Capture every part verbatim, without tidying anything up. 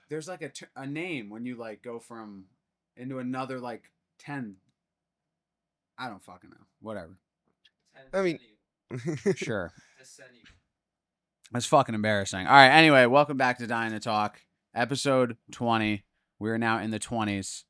There's like a, t- a name when you like go from into another like ten. I don't fucking know. Whatever. I mean, Sure. That's fucking embarrassing. All right. Anyway, welcome back to Dying to Talk, episode twenty. We are now in the twenties.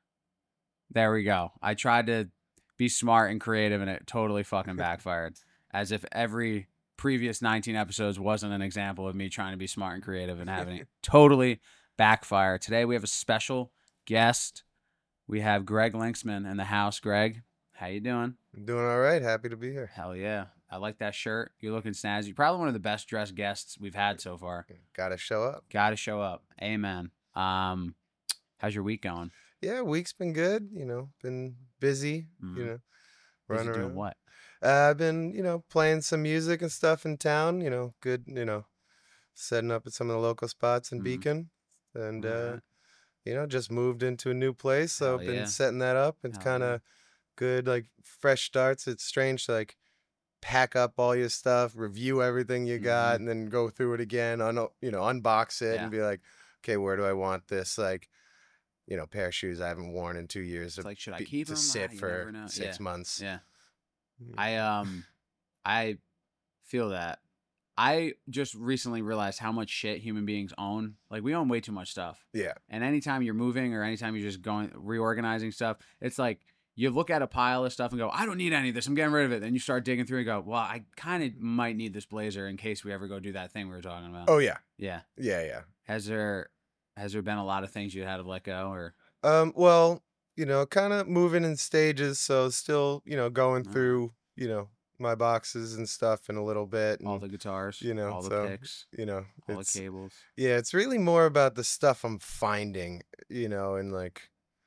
There we go. I tried to be smart and creative, and it totally fucking backfired. As if every previous nineteen episodes wasn't an example of me trying to be smart and creative and having it totally backfire. Today we have a special guest. We have Greg Linksman in the house. Greg, how you doing? I'm doing all right. Happy to be here. Hell yeah. I like that shirt. You're looking snazzy. Probably one of the best dressed guests we've had so far. Gotta show up. Gotta show up. Amen. Um, how's your week going? Yeah, week's been good. You know, been busy. Mhm. You know, Busy running doing around. what? Uh, I've been, you know, playing some music and stuff in town. You know, good. You know, setting up at some of the local spots in Mhm. Beacon, and uh, Alright. you know, just moved into a new place, so Hell I've been yeah. setting that up. It's Hell kind yeah. of good, like fresh starts. It's strange to like pack up all your stuff, review everything you got, Mhm. and then go through it again, un- you know, unbox it Yeah. and be like, okay, where do I want this? Like, you know, pair of shoes I haven't worn in two years It's to, like, should I be- keep to them? sit Ah, you for never know. six Yeah. months. Yeah. Mm. I um I feel that. I just recently realized how much shit human beings own. Like, we own way too much stuff. Yeah. And anytime you're moving or anytime you're just going reorganizing stuff, it's like you look at a pile of stuff and go, I don't need any of this. I'm getting rid of it. Then you start digging through and go, well, I kind of might need this blazer in case we ever go do that thing we were talking about. Oh yeah. Yeah. Yeah, yeah. Has there has there been a lot of things you had to let go or? Um, well, you know, kind of moving in stages, so still, you know, going Alright. through, you know, my boxes and stuff in a little bit, and All the guitars, you know, all the so picks, you know, all the it's cables. yeah, it's really more about the stuff I'm finding, you know, and like,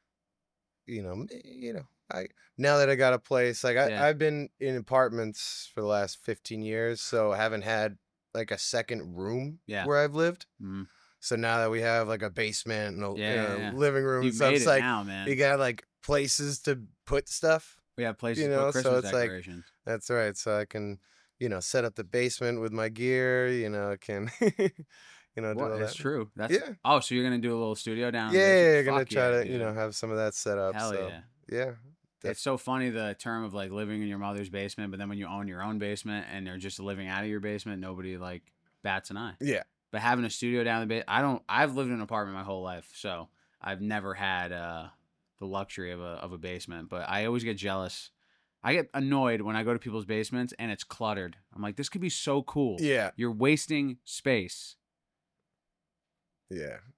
you know, m- you know, I now that I got a place, like I Yeah. I've been in apartments for the last fifteen years, so I haven't had like a second room Yeah. where I've lived. Mhm. So now that we have like a basement and a, Yeah, you yeah, know, yeah. living room and You've stuff, made it's it like now, man. you got like places to put stuff. We have places you to know, put so Christmas it's like- decorations. That's right. So I can, you know, set up the basement with my gear. You know, I can, you know, do Well, all it's that. true. That's Yeah. Oh, so you're gonna do a little studio down? in the Yeah, basement? yeah, you're gonna Fuck try yeah, to, you dude. know, have some of that set up. Hell so yeah. yeah. It's so funny, the term of like living in your mother's basement, but then when you own your own basement and they're just living out of your basement, nobody like bats an eye. Yeah. But having a studio down the basement, I don't. I've lived in an apartment my whole life, so I've never had uh, the luxury of a of a basement. But I always get jealous. I get annoyed when I go to people's basements and it's cluttered. I'm like, this could be so cool. Yeah. You're wasting space. Yeah.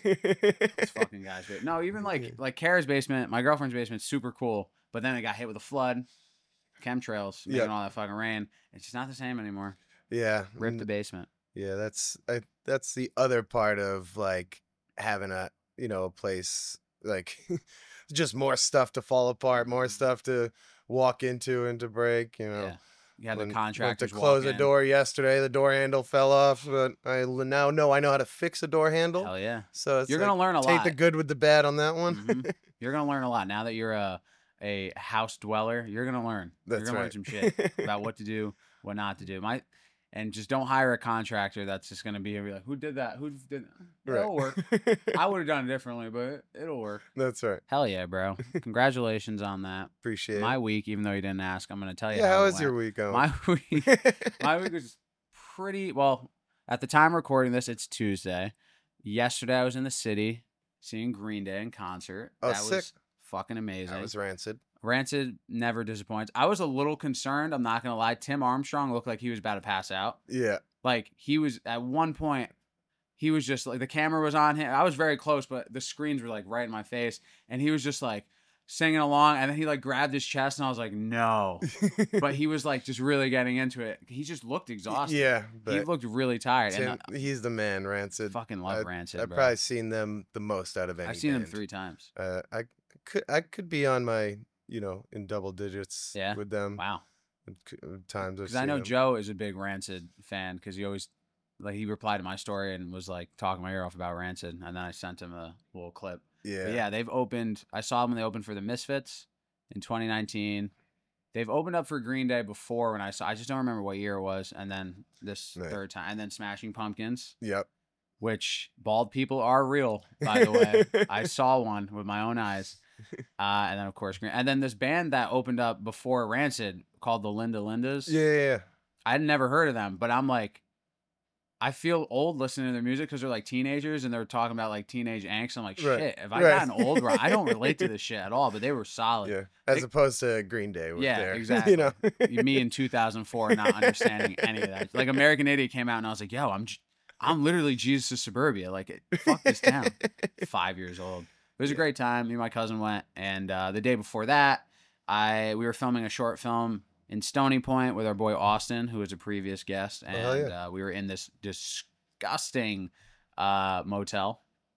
This fucking guy's basement. No, even like Yeah. like Kara's basement, my girlfriend's basement, super cool. But then it got hit with a flood, chemtrails, making Yep. all that fucking rain. It's just not the same anymore. Yeah. Rip n- the basement. Yeah, that's I that's the other part of like having a, you know, a place like just more stuff to fall apart, more stuff to walk into and to break, you know. Yeah. You have When- the went contractors to close walk the in. door yesterday, the door handle fell off, but I l- now know I know how to fix a door handle. Hell yeah. So it's You're like, gonna learn a take lot. the good with the bad on that one. Mhm. You're gonna learn a lot now that you're a a house dweller. You're gonna learn. That's you're gonna learn right. some shit about what to do, what not to do. My and just don't hire a contractor that's just gonna be like, who did that? Who did? That? It'll work. I would have done it differently, but it'll work. That's right. Hell yeah, bro! Congratulations on that. Appreciate My it. week, even though you didn't ask, I'm gonna tell you. Yeah, how how it is your went. week going? My week? My week was pretty well. At the time of recording this, it's Tuesday. Yesterday, I was in the city seeing Green Day in concert. Oh, that sick. was fucking amazing. That was rancid. Rancid never disappoints. I was a little concerned. I'm not gonna lie. Tim Armstrong looked like he was about to pass out. Yeah. Like he was at one point. He was just like the camera was on him. I was very close, but the screens were like right in my face, and he was just like singing along. And then he like grabbed his chest, and I was like, no. But he was like just really getting into it. He just looked exhausted. Yeah, he but looked really tired. Tim, and uh, he's the man, Rancid. fucking love I- Rancid. I've bro. probably seen them the most out of any I've seen them band. three times. Uh, I could I could be on my, you know, in double digits Yeah? with them. Wow. c- Times I've Because I seen know them. Joe is a big Rancid fan because he always, like, he replied to my story and was like talking my ear off about Rancid, and then I sent him a little clip. Yeah. But yeah, they've opened. I saw them when they opened for the Misfits in twenty nineteen. They've opened up for Green Day before when I saw. I just don't remember what year it was, and then this Right. third time, and then Smashing Pumpkins. Yep. which bald people are real, by the way. I saw one with my own eyes. Uh, and then, of course, and then this band that opened up before Rancid called the Linda Lindas. Yeah, yeah, yeah. I'd never heard of them, but I'm like, I feel old listening to their music because they're like teenagers and they're talking about like teenage angst. I'm like, Right. shit, if I Right. gotten old, I don't relate to this shit at all, but they were solid. Yeah, as They- opposed to Green Day. With Yeah, their, exactly. You know, Me in two thousand four not understanding any of that. Like American Idiot came out and I was like, yo, I'm j- I'm literally Jesus of Suburbia. Like, fuck this town. Five years old. It was a Yeah. great time. Me and my cousin went, and uh, the day before that, I we were filming a short film in Stony Point with our boy Austin, who was a previous guest, and Oh, yeah. uh, we were in this disgusting uh, motel.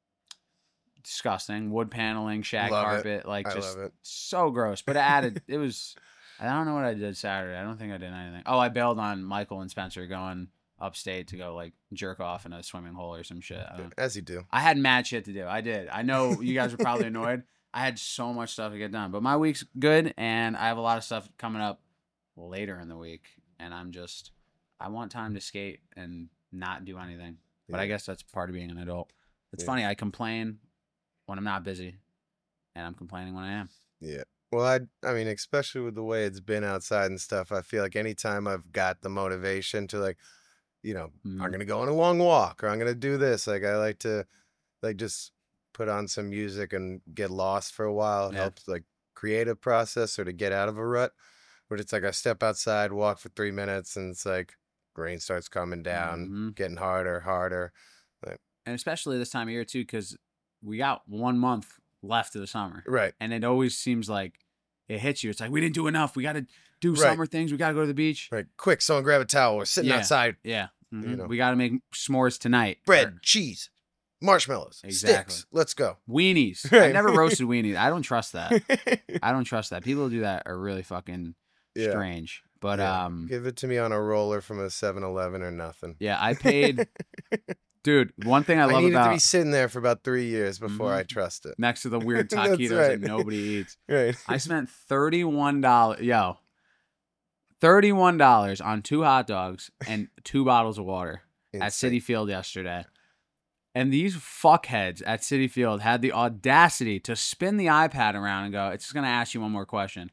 Disgusting wood paneling, shag Love it. carpet, like I just love it. so gross. But it added. It was. I don't know what I did Saturday. I don't think I did anything. Oh, I bailed on Michael and Spencer going upstate to go like jerk off in a swimming hole or some shit. I don't As you do. I had mad shit to do. I did. I know you guys were probably annoyed. I had so much stuff to get done. But my week's good, and I have a lot of stuff coming up later in the week. And I'm just, I want time to skate and not do anything. But I Yeah. guess that's part of being an adult. It's Yeah. funny. I complain when I'm not busy, and I'm complaining when I am. Yeah. Well, I I mean, especially with the way it's been outside and stuff, I feel like anytime I've got the motivation to like, you know, Mhm. I'm gonna go on a long walk or I'm gonna do this. Like I like to like just put on some music and get lost for a while. It Yeah. helps like creative process or to get out of a rut. But it's like I step outside, walk for three minutes, and it's like rain starts coming down, Mhm. getting harder, harder. And especially this time of year, too, because we got one month left of the summer. Right. And it always seems like it hits you. It's like, we didn't do enough. We got to do Right. summer things. We got to go to the beach. Right. Quick, someone grab a towel. We're sitting Yeah. outside. Yeah. Mhm. You know. We got to make s'mores tonight. Bread, Or cheese, marshmallows, Exactly. sticks. Let's go. weenies. I Right. never roasted weenies. I don't trust that. I don't trust that. People who do that are really fucking Yeah. strange. But Yeah. um, Give it to me on a roller from a seven eleven or nothing. yeah, I paid, dude. One thing I I, love needed to about be sitting there for about three years before Mhm. I trust it. next to the weird That's taquitos right. that nobody eats. Right. I spent thirty-one dollars, yo, thirty-one dollars on two hot dogs and two bottles of water at Insane. City Field yesterday. And these fuckheads at City Field had the audacity to spin the iPad around and go, it's just going to ask you one more question.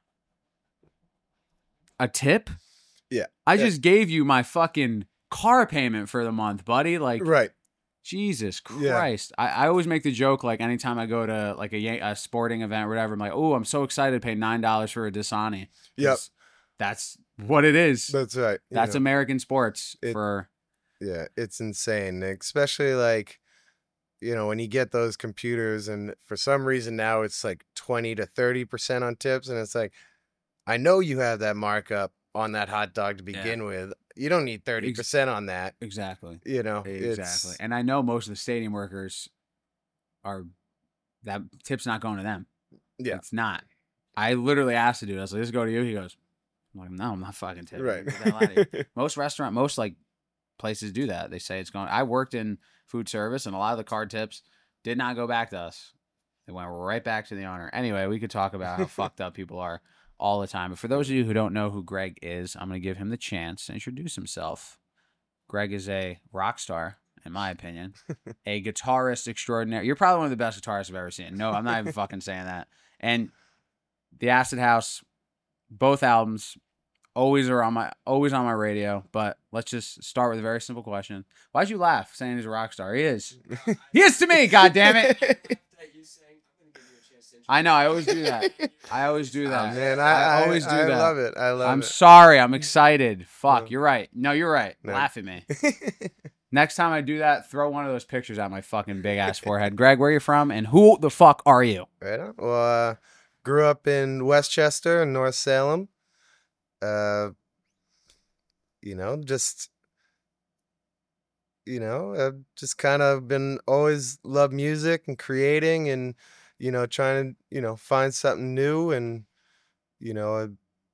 A tip? Yeah. I Yeah. just gave you my fucking car payment for the month, buddy. Like, Right. Jesus Yeah. Christ. I, I always make the joke, like, anytime I go to, like, a, Yan- a sporting event or whatever, I'm like, oh, I'm so excited to pay nine dollars for a Dasani. Yep. 'Cause That's what it is. That's right. You That's know, American sports it- for... yeah, it's insane. Especially like, you know, when you get those computers and for some reason now it's like twenty to thirty percent on tips. And it's like, I know you have that markup on that hot dog to begin with. You don't need thirty percent on that. Exactly. You know, Exactly. It's, And I know most of the stadium workers are... That tip's not going to them. Yeah. It's not. I literally asked the dude, I was like, this go to you? He goes, I'm like, no, I'm not fucking tipping. right. Get the hell out of here. Most restaurant, most like places do that. They say it's going. I worked in food service, and a lot of the card tips did not go back to us. They went right back to the owner. Anyway, we could talk about how fucked up people are all the time. But for those of you who don't know who Greg is, I'm going to give him the chance to introduce himself. Greg is a rock star, in my opinion, a guitarist extraordinary. You're probably one of the best guitarists I've ever seen. No, I'm not even fucking saying that. And the Acid House, both albums, always are on my always on my radio. But let's just start with a very simple question: why'd you laugh saying he's a rock star? He is. He is to me. God damn it! I know. I always do that. I always do Oh, that. man, I, I I always do I that. love it. I love I'm it. sorry. I'm excited. Fuck. No. You're right. No, you're right. No. Laugh at me. Next time I do that, throw one of those pictures at my fucking big ass forehead. Greg, where are you from? And who the fuck are you? Right on. Well, uh, grew up in Westchester and North Salem. Uh, you know, just, you know, I've just kind of been always loved music and creating and, you know, trying to, you know, find something new and, you know, I've,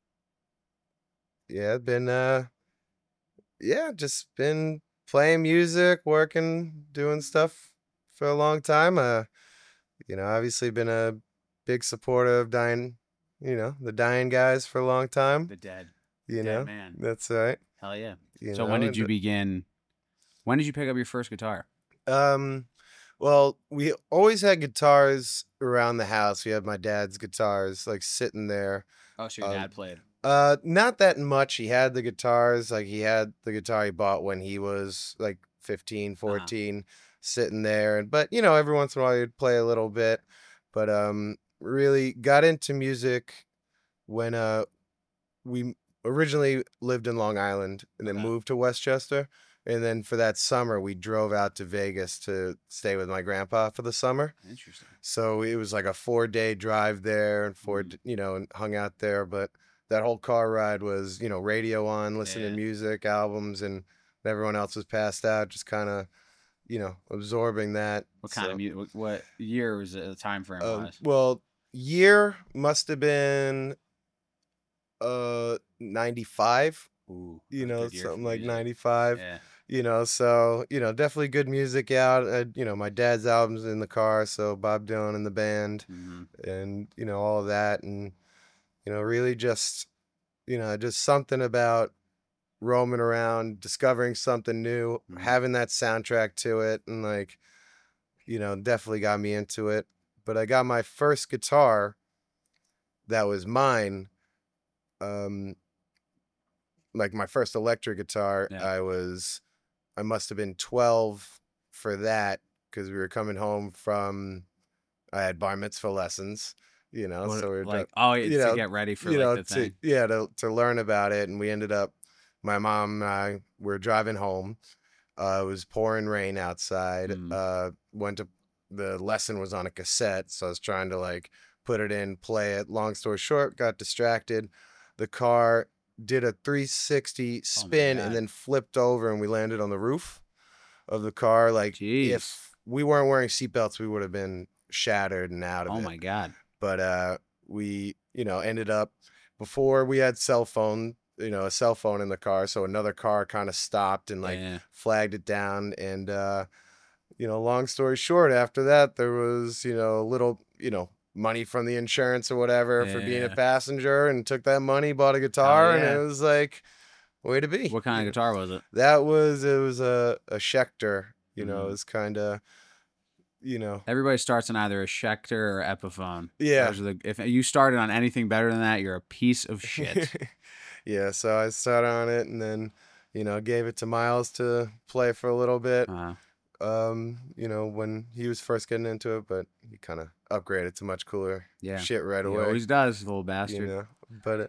yeah, been, uh, yeah, just been playing music, working, doing stuff for a long time. Uh, you know, obviously been a big supporter of Dying, you know, the Dying Guys for a long time. The dead. You dead know, man. that's right. Hell yeah. You So know, when did and you the- begin? When did you pick up your first guitar? Um, well, we always had guitars around the house. We had my dad's guitars like sitting there. Oh, so your Um, dad played. uh, not that much. He had the guitars, like he had the guitar he bought when he was like fifteen, Uh-huh. fourteen, sitting there. And but you know, every once in a while he'd play a little bit. But um, really got into music when uh we originally lived in Long Island and then Okay. moved to Westchester. And then for that summer, we drove out to Vegas to stay with my grandpa for the summer. Interesting. So it was like a four day drive there and four, Mhm. d you know, and hung out there. But that whole car ride was, you know, radio on, listening Yeah. to music, albums, and everyone else was passed out, just kind of, you know, absorbing that. What kind of So, music? What year was it? The time frame um, wise? well, year must have been uh ninety-five. Ooh, You that's a know, good year for something like music. ninety-five, Yeah. you know, so, you know, definitely good music out. Uh, you know, my dad's albums in the car, so Bob Dylan and the band hmm and, you know, all of that. And, you know, really just, you know, just something about roaming around, discovering something new, hmm having that soundtrack to it, and like, you know, definitely got me into it. But I got my first guitar that was mine. Um, like my first electric guitar, Yeah. I was I must have been twelve for that because we were coming home from I had bar mitzvah lessons, you know, What, so we were like, ju- oh, you it's to know, get ready for you like know, the to thing. yeah, to to learn about it, and we ended up my mom and I were driving home. Uh, it was pouring rain outside. Mm. Uh, went to the lesson was on a cassette, so I was trying to like put it in, play it. Long story short, got distracted. The car did a three sixty Oh my spin and God. then flipped over, and we landed on the roof of the car. Like Jeez. if we weren't wearing seatbelts, we would have been shattered and out of Oh it. my God. But uh, we, you know, ended up before we had cell phone, you know, a cell phone in the car. So another car kind of stopped and like Yeah. flagged it down. And, uh, you know, long story short, after that, there was, you know, a little, you know, money from the insurance or whatever for being a Yeah. passenger, and took that money, bought a Hell guitar, and yeah. it was like, way to be. What kind you of know. guitar was it? That was, it was a, a Schecter, you know, Mhm. it was kind of, you know, Everybody starts on either a Schecter or Epiphone. yeah. Those are the, if you started on anything better than that, you're a piece of shit. Yeah, so I sat on it and then, you know, gave it to Miles to play for a little bit. Uh, Um, you know, when he was first getting into it, but he kind of upgraded to much cooler yeah. shit right He away. always does, little You bastard. know, but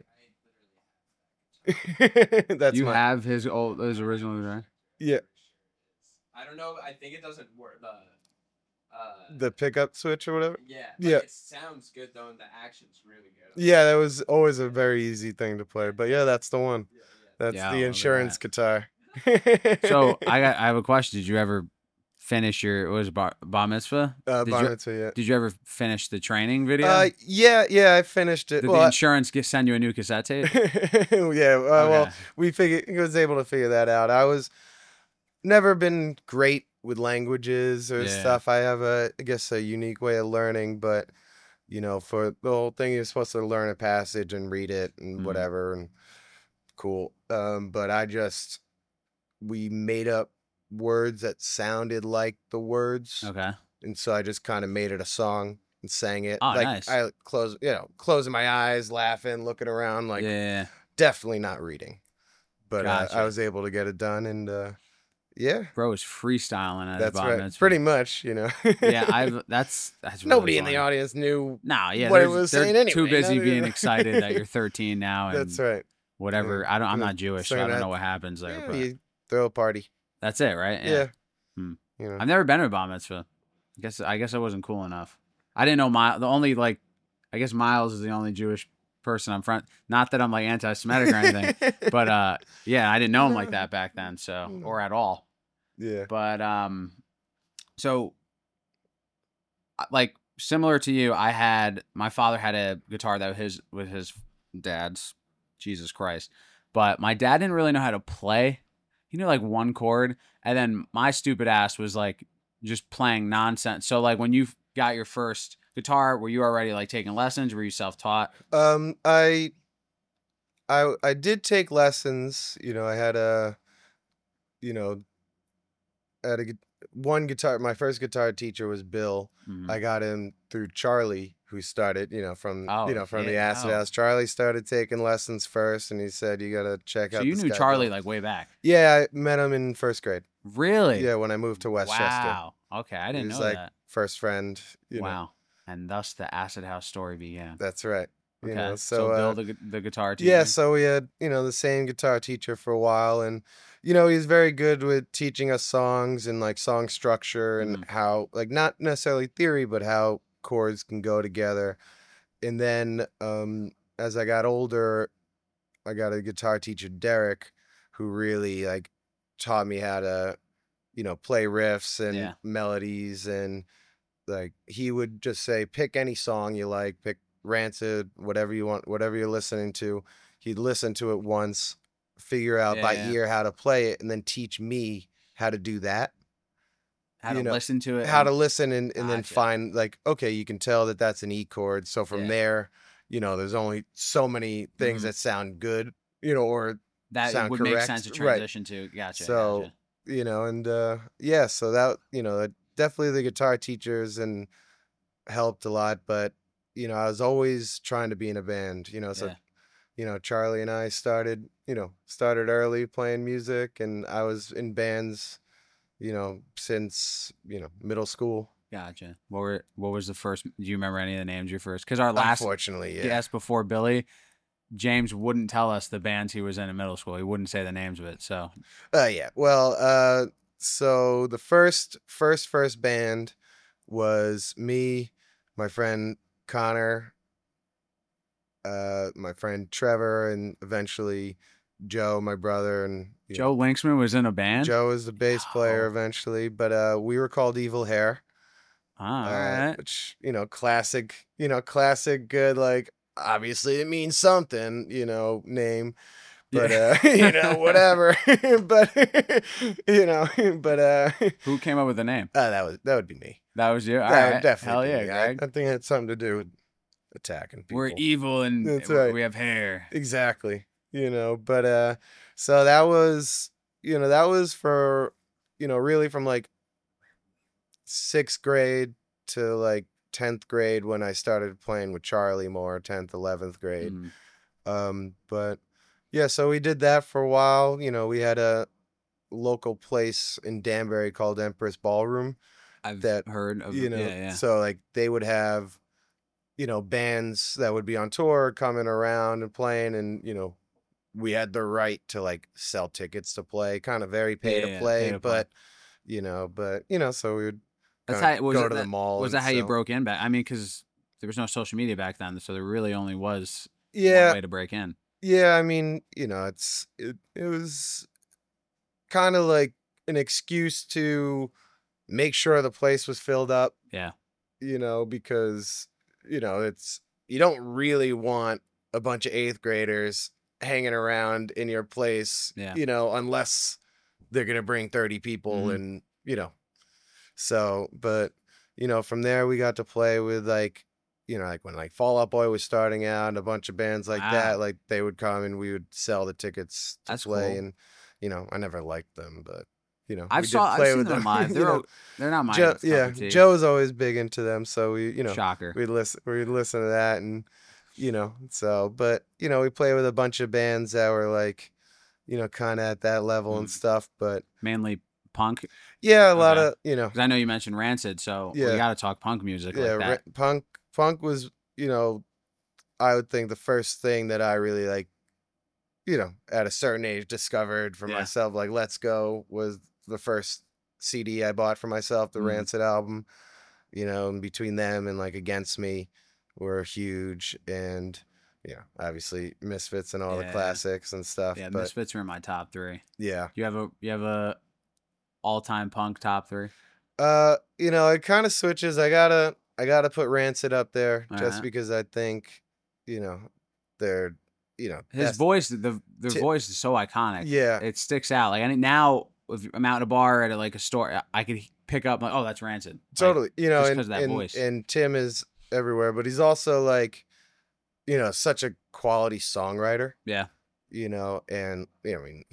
it, that's you my have his old, his original guitar? yeah. I don't know. I think it doesn't work. The uh, The pickup switch or whatever. yeah, yeah. like, it sounds good though, and the action's really good. Yeah, that was always a very easy thing to play. But yeah, that's the one. Yeah, yeah. That's Yeah, the look at insurance that. guitar. So I got, I have a question. Did you ever finish your, what was it, bar, bar mitzvah? uh, did bar you, mitzvah, yeah. Did you ever finish the training video? Uh, yeah, yeah, I finished it. Did well, the I- insurance get, send you a new cassette tape? yeah, uh, well, Okay. we figured he was able to figure that out. I was never been great with languages or Yeah. stuff. I have a, I guess, a unique way of learning, but you know, for the whole thing, you're supposed to learn a passage and read it and Mm. whatever, and cool. Um, but I just we made up words that sounded like the words, Okay. and so I just kind of made it a song and sang it. Oh, like nice. I close, you know, closing my eyes, laughing, looking around, like yeah. definitely not reading, but uh, Gotcha. I was able to get it done, and uh, yeah, Bro was freestyling at his that's bar right, mitzvah. pretty much, you know. Yeah, I've that's that's really Nobody in funny. the audience knew. No, yeah, what it they're- was they're saying too anyway, busy none of being it- excited that you're thirteen now and That's right. whatever. Yeah. I don't. I'm Yeah. not Jewish, so I Saying don't that- know what happens there. Yeah, but you throw a party. that's it, right? Yeah. Hmm. You know. I've never been to a bar mitzvah. I guess I guess I wasn't cool enough. I didn't know Miles. The only like, I guess Miles is the only Jewish person I'm front. Not that I'm like anti-Semitic or anything, but uh, yeah, I didn't know him like that back then, so or at all. yeah. But um, so uh, like similar to you, I had my father had a guitar that was his with his dad's. Jesus Christ! But my dad didn't really know how to play. He knew like one chord, and then my stupid ass was like just playing nonsense. So like when you got your first guitar, were you already like taking lessons? Were you self-taught? Um, I, I, I did take lessons. You know, I had a, you know, I had a, gu- one guitar. My first guitar teacher was Bill. Mhm. I got him through Charlie, who started, you know, from Oh, you know from the yeah. Acid Oh. House. Charlie started taking lessons first, and he said, "You gotta check So out." you this knew guy, Charlie Bill." like way back. Yeah, I met him in first grade. Really? Yeah, when I moved to Westchester. Wow. Okay, I He didn't was know like that. first friend. You Wow. know, And thus the Acid House story began. that's right. Okay. You know, so so, Bill, uh, the gu- the guitar teacher. yeah, so we had, you know, the same guitar teacher for a while, and you know, he's very good with teaching us songs and like song structure and Mhm. how like not necessarily theory, but how chords can go together. And then um as I got older, I got a guitar teacher, Derek, who really like taught me how to, you know, play riffs and Yeah. melodies, and like he would just say, pick any song you like, pick Rancid, whatever you want, whatever you're listening to. He'd listen to it once, figure out Yeah, by yeah. ear how to play it, and then teach me how to do that. How to you know, listen to it. How and- to listen and, and then Gotcha. find like, okay, you can tell that that's an E chord. So from Yeah. there, you know, there's only so many things Mhm. that sound good, you know, or that sound would make correct. sense to Right. transition to. Gotcha. So, gotcha. you know, and uh yeah, so that, you know, definitely the guitar teachers and helped a lot, but you know, I was always trying to be in a band, you know, so Yeah. you know, Charlie and I started, you know, started early playing music, and I was in bands, you know, since, you know, middle school. Gotcha. What were what was the first? Do you remember any of the names you first? Because our last Unfortunately, yeah. guest before Billy, James wouldn't tell us the bands he was in in middle school. He wouldn't say the names of it. So Uh yeah. Well, uh so the first first first band was me, my friend Connor, uh my friend Trevor, and eventually Joe, my brother, and you Joe know, Linksman was in a band. Joe is the bass player No. eventually, but uh we were called Evil Hair. Ah, all uh, right. which, you know, classic, you know, classic good, like obviously it means something, you know, name. But Yeah. uh, you know, whatever. but you know, but uh Who came up with the name? uh, that was that would be me. That was you. All That right. would definitely Hell be yeah, me. I, Greg. I think it had something to do with attacking people. We're evil and That's we're- right. we have hair. Exactly. You know, but uh so that was, you know, that was for, you know, really from like sixth grade to like tenth grade when I started playing with Charlie more, tenth, eleventh grade. Mm. Um but yeah, so we did that for a while. You know, we had a local place in Danbury called Empress Ballroom. I've That, heard of You know, yeah, yeah. so like they would have, you know, bands that would be on tour coming around and playing, and you know, we had the right to like sell tickets to play, kind of very pay Yeah, to yeah, play, pay to play. but you know, but you know, so we would That's kinda how was go it to that, the mall. Was and that how you sell. broke in back? I mean, because there was no social media back then, so there really only was Yeah, one way to break in. yeah. I mean, you know, it's it, it was kind of like an excuse to make sure the place was filled up. Yeah. You know, because you know, it's you don't really want a bunch of eighth graders hanging around in your place. Yeah. You know, unless they're gonna bring thirty people, Mhm. and you know, so but you know, from there we got to play with like, you know, like when like Fall Out Boy was starting out and a bunch of bands like Wow. that, like they would come and we would sell the tickets to That's play. cool. And you know, I never liked them, but you know, I've we did saw I've play seen with them them. live. you They're know. o- they're not my Joe, cup yeah, of tea. Joe's always big into them, so we, you know, Shocker. we'd listen, we'd listen to that, and you know, so, but you know, we play with a bunch of bands that were like, you know, kind of at that level and Mm. stuff, but Mainly punk. yeah, a lot Okay. of, you know, Because I know you mentioned Rancid, so we Yeah. got to talk punk music yeah, like that. ra- punk, punk was, you know, I would think the first thing that I really like, you know, at a certain age discovered for Yeah. myself, like Let's Go was the first C D I bought for myself, the Mhm. Rancid album, you know, and between them and like Against Me were huge, and you know, obviously Misfits and all Yeah. the classics and stuff. Yeah, but Misfits are in my top three. yeah, You have a you have a all time punk top three. uh, you know, it kind of switches. I gotta, I gotta put Rancid up there just Alright. because I think, you know, they're, you know, His that's- voice, the the Ti- voice is so iconic. Yeah. It sticks out. Like I mean, now if I'm out at a bar at a, like a store, I- I could pick up like, oh, that's Rancid. Like, Totally, you know, just and, 'cause of that and, voice. and Tim is everywhere, but he's also like, you know, such a quality songwriter, Yeah. you know, and you know, I mean, he would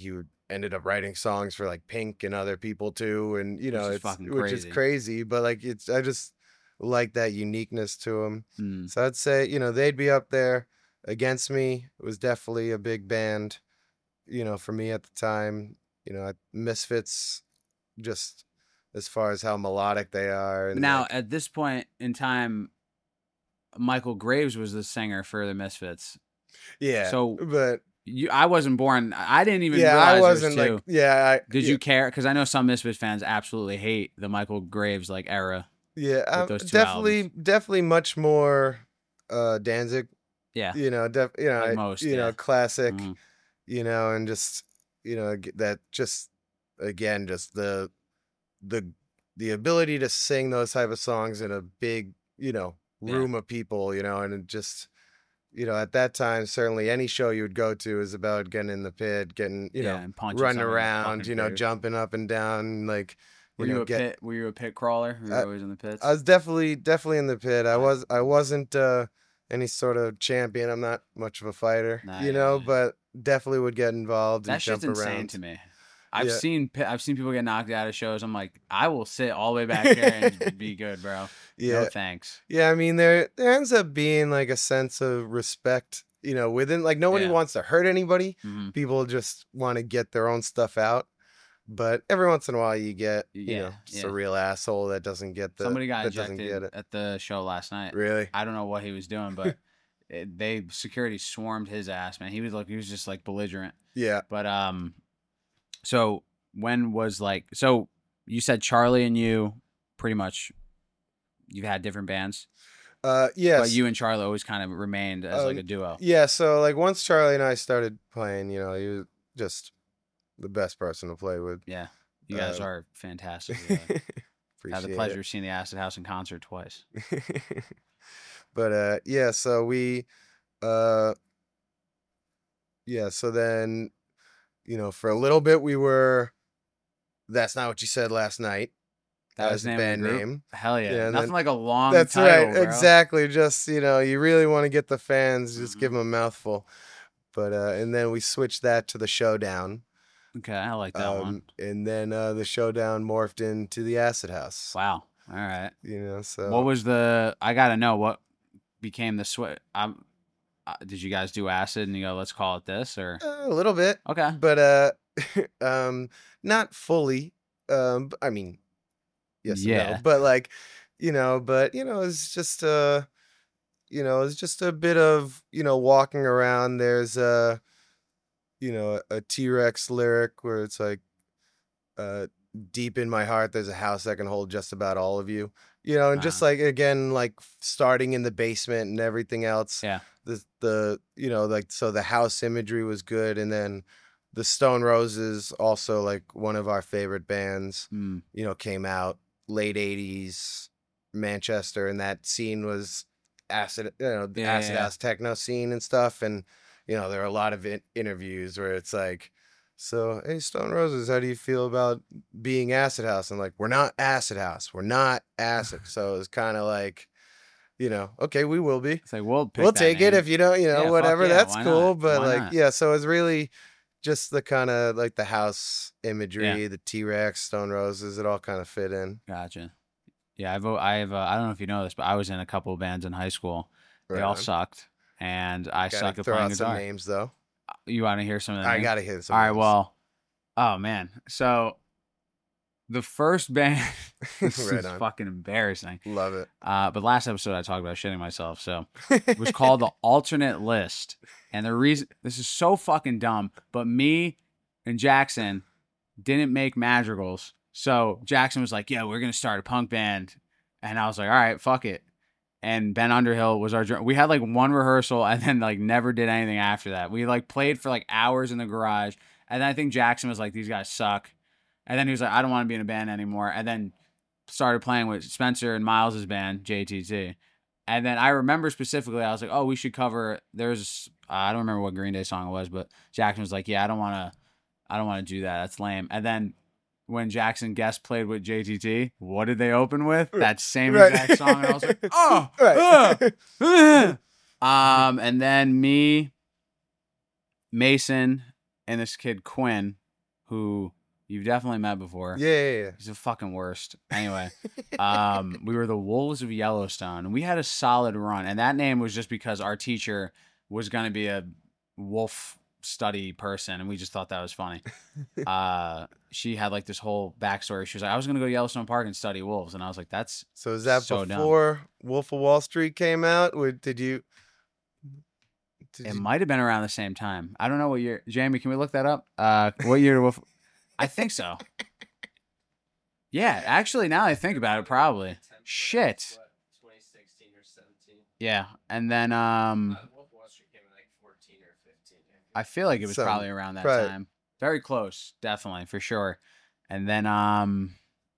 ended up writing songs for like Pink and other people too, and you know Which is it's fucking which is crazy. crazy, but like it's I just like that uniqueness to them. Mm. So I'd say you know they'd be up there. Against Me was definitely a big band, you know, for me at the time. You know, Misfits, just as far as how melodic they are. And Now, like, at this point in time, Michael Graves was the singer for the Misfits. yeah, So but you, I wasn't born. I didn't even yeah, realize I there was wasn't two. like, yeah. I, Did yeah, you care? Because I know some Misfits fans absolutely hate the Michael Graves like era. Yeah, um, those two definitely, albums. definitely much more uh, Danzig. Yeah, You know, def, you know, like I- most, you yeah. know, classic. Mhm. You know, and just you know g- that just again just the the the ability to sing those type of songs in a big you know Yeah. room of people. You know, and it just you know at that time certainly any show you would go to is about getting in the pit, getting you Yeah, know and punching running somebody in the around, fucking you know, face. jumping up and down, like Were you you know a get. pit? Were you a pit crawler? You were I- always in the pits. I was definitely definitely in the pit. I Nice. was I wasn't uh, any sort of champion. I'm not much of a fighter, Nah, you yeah, know, yeah. but definitely would get involved and That shit's jump insane around. to me. I've Yeah. seen pi- I've seen people get knocked out of shows. I'm like, I will sit all the way back here and be good, bro. Yeah, No thanks. yeah. I mean, there there ends up being like a sense of respect, you know, within like nobody Yeah. wants to hurt anybody. hmm People just want to get their own stuff out. But every once in a while, you get you Yeah, know just yeah. a real asshole that doesn't get the Somebody got that doesn't get ejected it. at the show last night. Really? I don't know what he was doing, but it, they security swarmed his ass, man. He was like he was just like belligerent. Yeah. But um, so when was like so you said Charlie and you pretty much you've had different bands, Uh. Yes. but you and Charlie always kind of remained as like Um, a duo. Yeah, so like once Charlie and I started playing, you know, he was just the best person to play with. Yeah, you guys Um, are fantastic. Yeah. Appreciate Had the pleasure of seeing the Acid House in concert twice. it. But uh yeah, so we uh yeah, so then you know, for a little bit we were That's Not What You Said Last Night. That as was the a name of the band group? name. Hell yeah! Yeah, and Nothing then- like a long That's title, right, bro. exactly. Just, you know, you really want to get the fans, just give Mhm. them a mouthful. But uh and then we switched that to the Showdown. Okay, I like that one. Um, and then uh, the Showdown morphed into the Acid House. Wow. All right. You know, so What was the? I gotta know what became the switch. I'm. Uh, did you guys do acid and you go, let's call it this, or uh, a little bit, okay? but uh, um, not fully. Um, b- I mean, yes, and Yeah. no, but like, you know, but you know, it's just uh, you know, it's just a bit of you know walking around. There's a, you know, a T-Rex lyric where it's like, uh. Deep in my heart, there's a house that can hold just about all of you. You know, and just Uh-huh. like again, like starting in the basement and everything else. Yeah. The the you know like so the house imagery was good, and then the Stone Roses, also like one of our favorite bands. Mm. You know, came out late eighties, Manchester, and that scene was acid. You know, the Yeah, yeah, acid yeah. house techno scene and stuff, and you know there are a lot of in- interviews where it's like. So, hey, Stone Roses, how do you feel about being Acid House? And like, we're not Acid House. We're not Acid. So it was kind of like, you know, okay, we will be. It's like we'll pick We'll that take it name. if you don't, you know, Yeah, fuck whatever. yeah, That's why cool. not? But Why like, not? yeah, so it's really just the kind of like the house imagery, Yeah. the T-Rex, Stone Roses, it all kind of fit in. Gotcha. Yeah, I've I've uh, I don't know if you know this, but I was in a couple of bands in high school. They Right all on. sucked, and I Gotta suck at throw playing out some guitar. names though. You want to hear some of the I names? gotta hit some. All right, names. well, oh man, so the first band this Right is on. fucking embarrassing. Love it. Uh, but last episode I talked about shitting myself, so it was called the Alternate List, and the reason this is so fucking dumb, but me and Jackson didn't make madrigals, so Jackson was like, "Yeah, we're gonna start a punk band," and I was like, "All right, fuck it." And Ben Underhill was our drum. We had like one rehearsal and then like never did anything after that. We like played for like hours in the garage. And then I think Jackson was like, these guys suck. And then he was like, I don't want to be in a band anymore. And then started playing with Spencer and Miles's band, J T T. And then I remember specifically, I was like, oh, we should cover, there's, uh, I don't remember what Green Day song it was, but Jackson was like, yeah, I don't want to, I don't want to do that. That's lame. And then when Jackson guest played with J T T, what did they open with? That same Right. exact song. And I was like, oh, Right. uh, uh. Um, and then me, Mason, and this kid Quinn who you've definitely met before. Yeah, yeah, yeah. He's the fucking worst. Anyway, um, we were the Wolves of Yellowstone. We had a solid run, and that name was just because our teacher was going to be a wolf study person, and we just thought that was funny. Uh, she had like this whole backstory. She was like, I was going to go to Yellowstone Park and study wolves, and I was like, that's So is that so dumb. before Wolf of Wall Street came out? Would did you? Did It you might have been around the same time. I don't know what year. Jamie, can we look that up? Uh, what year? Wolf? I think so. Yeah, actually, now I think about it, probably. Shit. twenty sixteen or seventeen. Yeah, and then um, Uh, Wolf of Wall Street came in like fourteen or fifteen. I feel like it was Some- probably around that probably- time. Very close, definitely, for sure. And then um,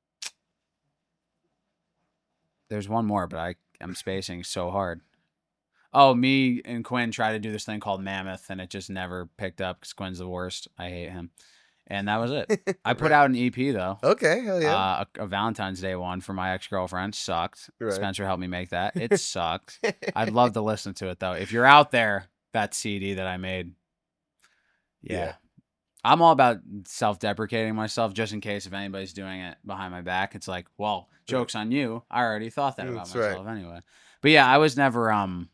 there's one more, but I I'm spacing so hard. Oh, me and Quinn tried to do this thing called Mammoth, and it just never picked up because Quinn's the worst. I hate him. And that was it. I put Right. out an E P, though. Okay, hell yeah. Uh, a, a Valentine's Day one for my ex-girlfriend. Sucked. Right. Spencer helped me make that. It sucked. I'd love to listen to it, though. If you're out there, that C D that I made. Yeah. Yeah. I'm all about self-deprecating myself just in case if anybody's doing it behind my back. It's like, well, joke's on you. I already thought that about That's right. myself anyway. But yeah, I was never, um,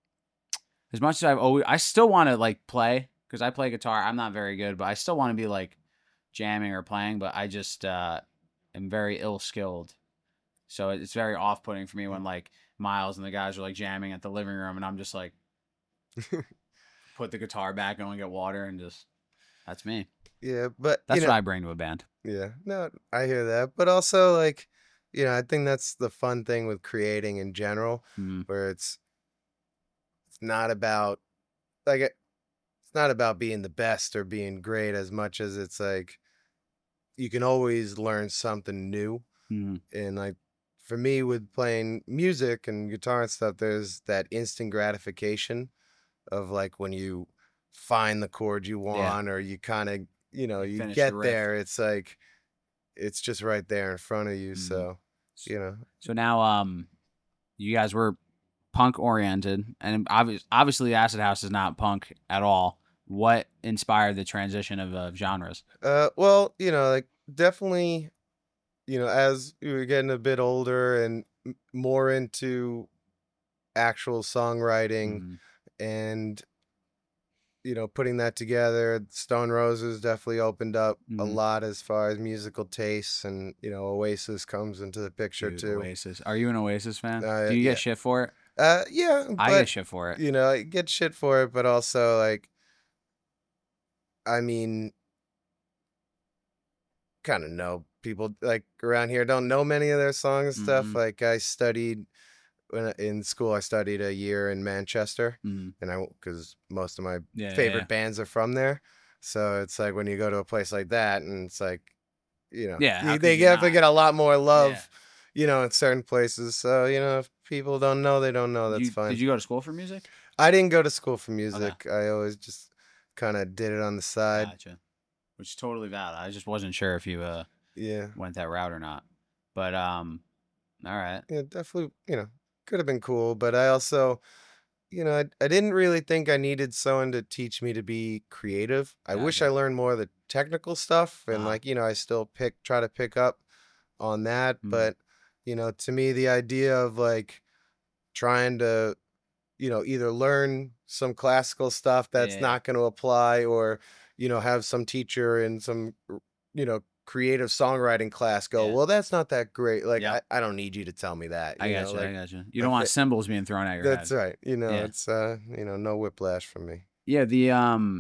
as much as I've always, I still want to like play because I play guitar. I'm not very good, but I still want to be like jamming or playing, but I just uh, am very ill-skilled. So it's very off-putting for me when like Miles and the guys are like jamming at the living room and I'm just like, put the guitar back, go and get water and just, that's me. Yeah, but That's you know, what I bring to a band. yeah, no, I hear that. But also, like, you know, I think that's the fun thing with creating in general, Mm. where it's it's not about like it- it's not about being the best or being great as much as it's like you can always learn something new. Mm. And like for me with playing music and guitar and stuff, there's that instant gratification of like when you find the chord you want or you kind of, you know, You you finish get the riff. there. It's like, it's just right there in front of you. Mhm. So, you know, So now, um, you guys were punk oriented, and obviously, obviously, Acid House is not punk at all. What inspired the transition of uh, genres? uh, well, you know, like definitely, you know, as we were getting a bit older and m- more into actual songwriting Mhm. and, you know, putting that together, Stone Roses definitely opened up a Mhm. lot as far as musical tastes, and you know, Oasis comes into the picture Dude, too. Oasis. Are you an Oasis fan? Uh, Do you get yeah. shit for it? Uh, yeah, I but get shit for it. you know, I get shit for it, but also like, I mean, kind of know people like around here don't know many of their songs and stuff. Mhm. Like I studied when I- in school, I studied a year in Manchester, Mhm. and I because most of my Yeah, yeah, favorite yeah. bands are from there. So it's like when you go to a place like that, and it's like, you know, Yeah, how you, could they you definitely not? get a lot more love, Yeah. you know, in certain places. So you know, if people don't know, they don't know. That's You- fine. Did you go to school for music? I didn't go to school for music. I always just kind of did it on the side. Gotcha. Which is totally valid. I just wasn't sure if you uh Yeah, went that route or not. But um, all right. yeah, definitely. You know, could have been cool, but I also, you know, I, I didn't really think I needed someone to teach me to be creative. I wish Gotcha. I learned more of the technical stuff, and Uh-huh. like, you know, I still pick try to pick up on that. Mhm. But you know, to me, the idea of like trying to, you know, either learn some classical stuff that's Yeah. not going to apply, or you know, have some teacher in some, you know, creative songwriting class go, Yeah. well, that's not that great. Like, Yep. I, I don't need you to tell me that. I you got know, you. like, I got you. You I don't want thi- symbols being thrown at your that's head. right. You know, Yeah. it's uh, you know, no whiplash for me. Yeah. The um,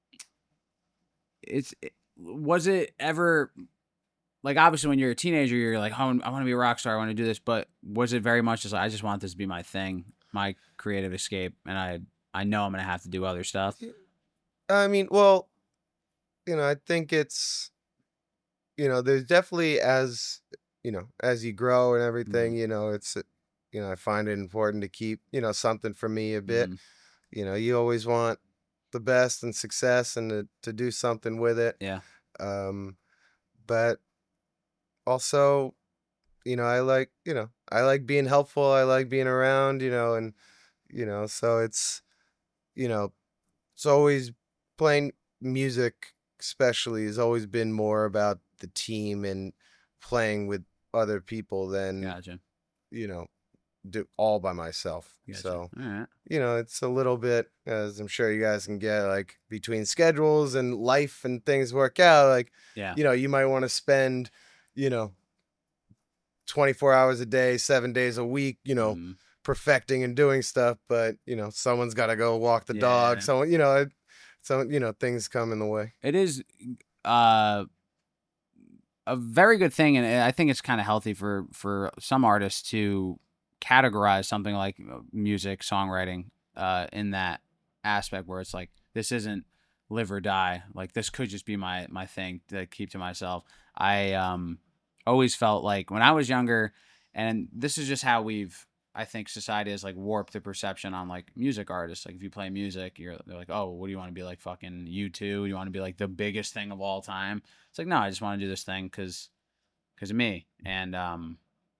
it's it, was it ever like obviously when you're a teenager you're like, oh, I want to be a rock star. I want to do this. But was it very much just like I just want this to be my thing, my creative escape, and I I know I'm gonna have to do other stuff. I mean, well, you know, I think it's, you know, there's definitely as, you know, as you grow and everything, you know, it's, you know, I find it important to keep, you know, something for me a bit. Mhm. You know, you always want the best and success and to, to do something with it. Yeah. Um, but also, you know, I like, you know, I like being helpful. I like being around, you know, and, you know, so it's, you know, it's always playing music especially has always been more about the team and playing with other people than Gotcha. you know do all by myself. Gotcha. So All right. you know, it's a little bit, as I'm sure you guys can get, like between schedules and life and things work out. Like, Yeah. you know, you might want to spend, you know, twenty-four hours a day, seven days a week, you know, Mm. perfecting and doing stuff. But, you know, someone's got to go walk the Yeah. dog. Someone, you know, it, so, you know, things come in the way. It is uh, a very good thing, and I think it's kind of healthy for, for some artists to categorize something like music, songwriting uh, in that aspect where it's like, this isn't live or die. Like, this could just be my, my thing to keep to myself. I um, always felt like when I was younger, and this is just how we've, I think society has like warped the perception on like music artists. Like if you play music, you're they're like, oh, what do you want to be like fucking U two? You want to be like the biggest thing of all time? It's like, no, I just want to do this thing because because of me. And um,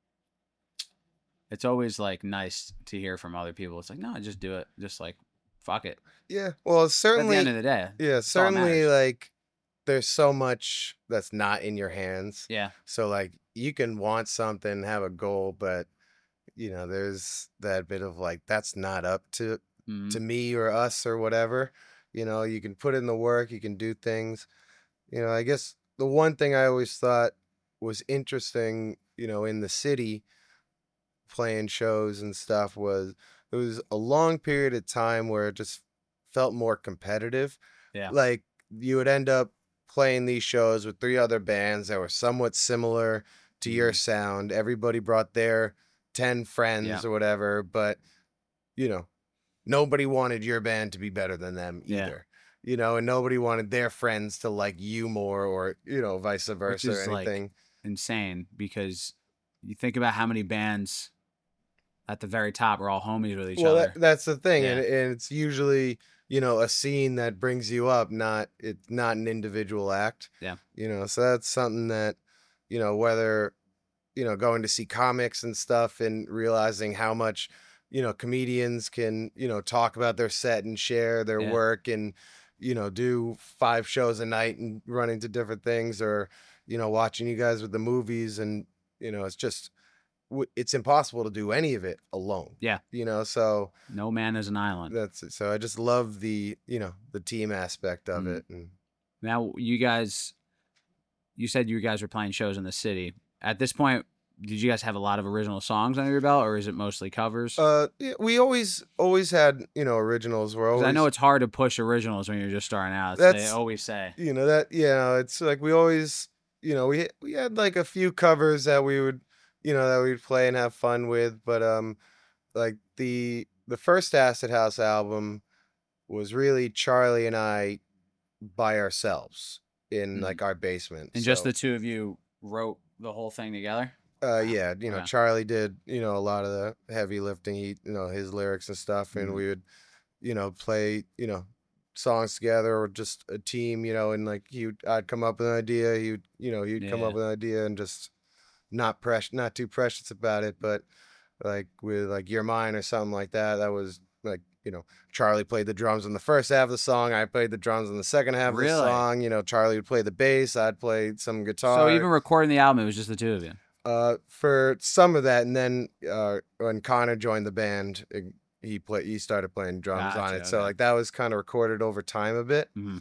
it's always like nice to hear from other people. It's like, no, just do it. Just like, fuck it. Yeah. Well, At certainly. the end of the day. Yeah. all that Certainly, matters. like, there's so much that's not in your hands. Yeah. So, like, you can want something, have a goal, but, you know, there's that bit of like, that's not up to Mhm. to me or us or whatever. You know, you can put in the work, you can do things. You know, I guess the one thing I always thought was interesting, you know, in the city playing shows and stuff was it was a long period of time where it just felt more competitive. Yeah. Like you would end up playing these shows with three other bands that were somewhat similar to your Mhm. sound. Everybody brought their ten friends Yeah. or whatever, but you know, nobody wanted your band to be better than them Yeah. either. You know, and nobody wanted their friends to like you more or, you know, vice Which versa or is like anything. insane because you think about how many bands at the very top are all homies with each Well, other. that, that's the thing. And, Yeah. and it's usually, you know, a scene that brings you up, not it's not an individual act. Yeah. You know, so that's something that, you know, whether, you know, going to see comics and stuff and realizing how much, you know, comedians can, you know, talk about their set and share their Yeah. work and, you know, do five shows a night and run into different things or, you know, watching you guys with the movies and, you know, it's just, w- it's impossible to do any of it alone. Yeah. You know, so No man is an island. that's it. So I just love the, you know, the team aspect of Mm. it. And Now, you guys, you said you guys were playing shows in the city. At this point, did you guys have a lot of original songs under your belt, or is it mostly covers? uh, yeah, we always, always had, you know, originals. We're 'Cause always, I know it's hard to push originals when you're just starting out. They That's- always say. you know, that, yeah, it's like we always, you know, we, we had like a few covers that we would, you know, that we'd play and have fun with. But, um, like the, the first Acid House album was really Charlie and I by ourselves in Mm. like our basement. And just So- the two of you wrote the whole thing together? Uh, yeah, you know, Okay. Charlie did, you know, a lot of the heavy lifting, he, you know, his lyrics and stuff, and Mhm. we would, you know, play, you know, songs together or just a team, you know, and like he would, I'd come up with an idea, he would, you know, he'd come Yeah. up with an idea and just not press, not too precious about it, but like with like You're Mine or something like that, that was like, you know, Charlie played the drums on the first half of the song, I played the drums on the second half of Really? the song, you know, Charlie would play the bass, I'd play some guitar. So even recording the album, it was just the two of you? Uh, for some of that, and then uh, when Connor joined the band, it, he play he started playing drums on Gotcha, it. So okay. like that was kind of recorded over time a bit. Mhm.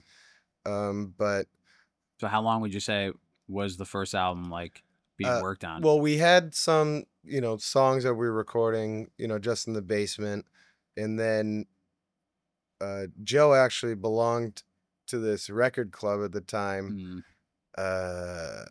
Um, but So how long would you say was the first album like being Uh, worked on? well, we had some, you know, songs that we were recording, you know, just in the basement, and then uh, Joe actually belonged to this record club at the time. Mm. Uh,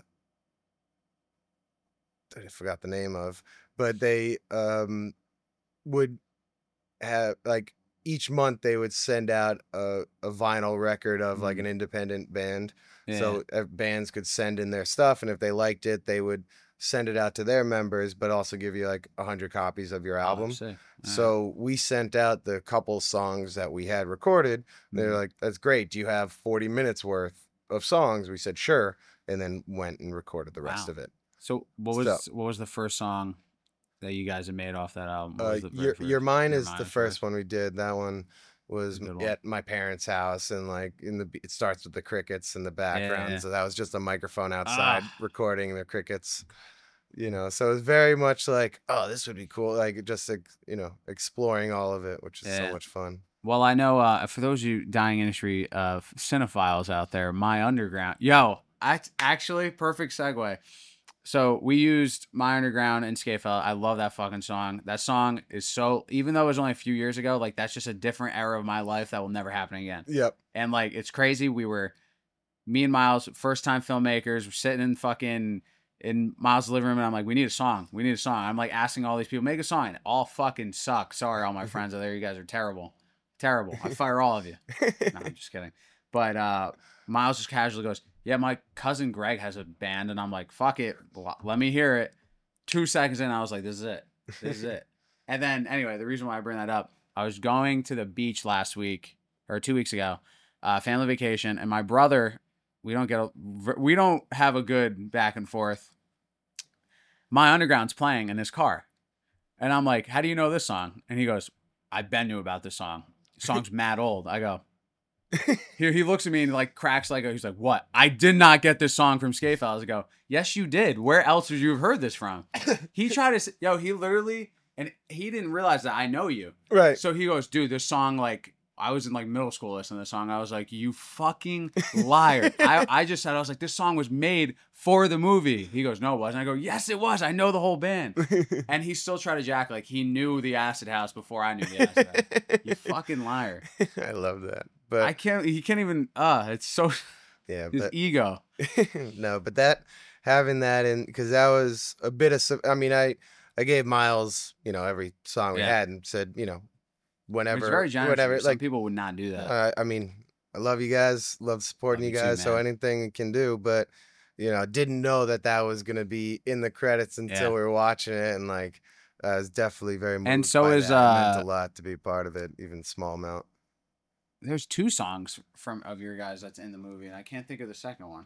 I forgot the name of, but they um would have like each month they would send out a, a vinyl record of like Mhm. an independent band, Yeah. so uh, bands could send in their stuff, and if they liked it, they would send it out to their members, but also give you like a hundred copies of your Oh, I album. see. All right. So we sent out the couple songs that we had recorded. They're Mhm. like, "That's great. Do you have forty minutes worth of songs?" We said, "Sure," and then went and recorded the rest Wow. of it. So what was So- what was the first song that you guys had made off that album? What Uh, was the very your first? your mine Your is Mine the first. first one we did. That one was Good one. at my parents' house, and like in the it starts with the crickets in the background. yeah. So that was just a microphone outside Ah. recording the crickets. You know, so it was very much like, oh, this would be cool. Like just ex- you know, exploring all of it, which is Yeah. so much fun. Well, I know uh, for those of you dying industry uh, cinephiles out there, My Underground. Yo, I actually perfect segue. So we used My Underground and Skatefella. I love that fucking song. That song is so, even though it was only a few years ago, like that's just a different era of my life that will never happen again. Yep. And like it's crazy. We were, me and Miles, first time filmmakers, we're sitting in fucking in Miles' living room, and I'm like, we need a song. We need a song. I'm like asking all these people, make a song. And it all fucking suck. Sorry, all my friends out there. You guys are terrible. Terrible. I fire all of you. No, I'm just kidding. But uh, Miles just casually goes, yeah, my cousin Greg has a band. And I'm like, fuck it. Let me hear it. Two seconds in, I was like, this is it. This is it. And then, anyway, the reason why I bring that up, I was going to the beach last week, or two weeks ago, uh, family vacation. And my brother, we don't get a, we don't have a good back and forth. My Underground's playing in his car. And I'm like, how do you know this song? And he goes, I Ben knew about this song. The song's mad old. I go, here he looks at me and like cracks like a, he's like, what? I did not get this song from Skatefellas. I go, yes, you did. Where else would you have heard this from? He tried to, say, yo, he literally, and he didn't realize that I know you. Right. So he goes, dude, this song, like, I was in like middle school listening to this song. I was like, you fucking liar. I, I just said, I was like, this song was made for the movie. He goes, no, it wasn't. I go, yes, it was. I know the whole band. And he still tried to jack like he knew the Acid House before I knew the Acid House. You fucking liar. I love that. But I can't, he can't even, uh, it's so, yeah, his but ego. no, but that having that in, because that was a bit of, I mean, I, I gave Miles, you know, every song we Yeah. had and said, you know, whenever, It's very generous. whatever, Some like, people would not do that. uh, I mean, I love you guys, love supporting Love you you too, guys, so man. anything you can do, but, you know, didn't know that that was going to be in the credits until Yeah. we were watching it, and, like, I was definitely very moved And so by is, that. It meant uh, a lot to be part of it, even small amount. There's two songs from of your guys that's in the movie, and I can't think of the second one.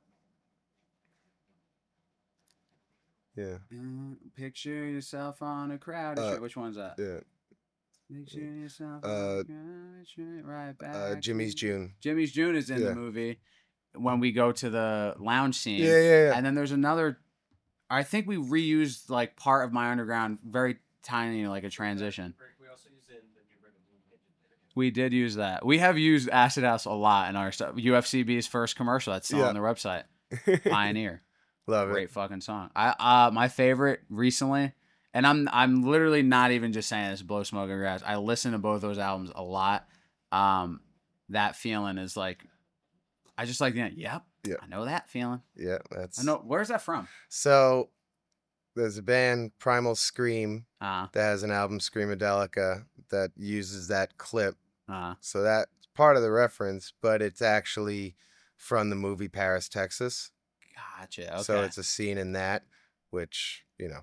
Yeah. Mm, Picture yourself on a crowded Uh, street. Which one's that? Yeah. Picture yourself Uh, on a crowded street, right back. Uh, Jimmy's to- June. Jimmy's June is in Yeah. the movie when we go to the lounge scene. Yeah, yeah, yeah. And then there's another. I think we reused like part of My Underground, very tiny, like a transition. We also use it in the new Ribbon Blue Midget. We did use that. We have used Acid House a lot in our stuff. U F C B's first commercial that's still Yeah. on their website. Pioneer. Love Great it. fucking song. I uh my favorite recently, and I'm I'm literally not even just saying this, Blow Smoke and Grass. I listen to both those albums a lot. Um, that feeling is like, I just like that. Yep, Yeah. I know that feeling. Yeah, that's I know. Where's that from? So there's a band, Primal Scream, Uh, that has an album, Screamadelica, that uses that clip. uh, So that's part of the reference, but it's actually from the movie Paris, Texas. gotcha. Okay. So it's a scene in that, which, you know,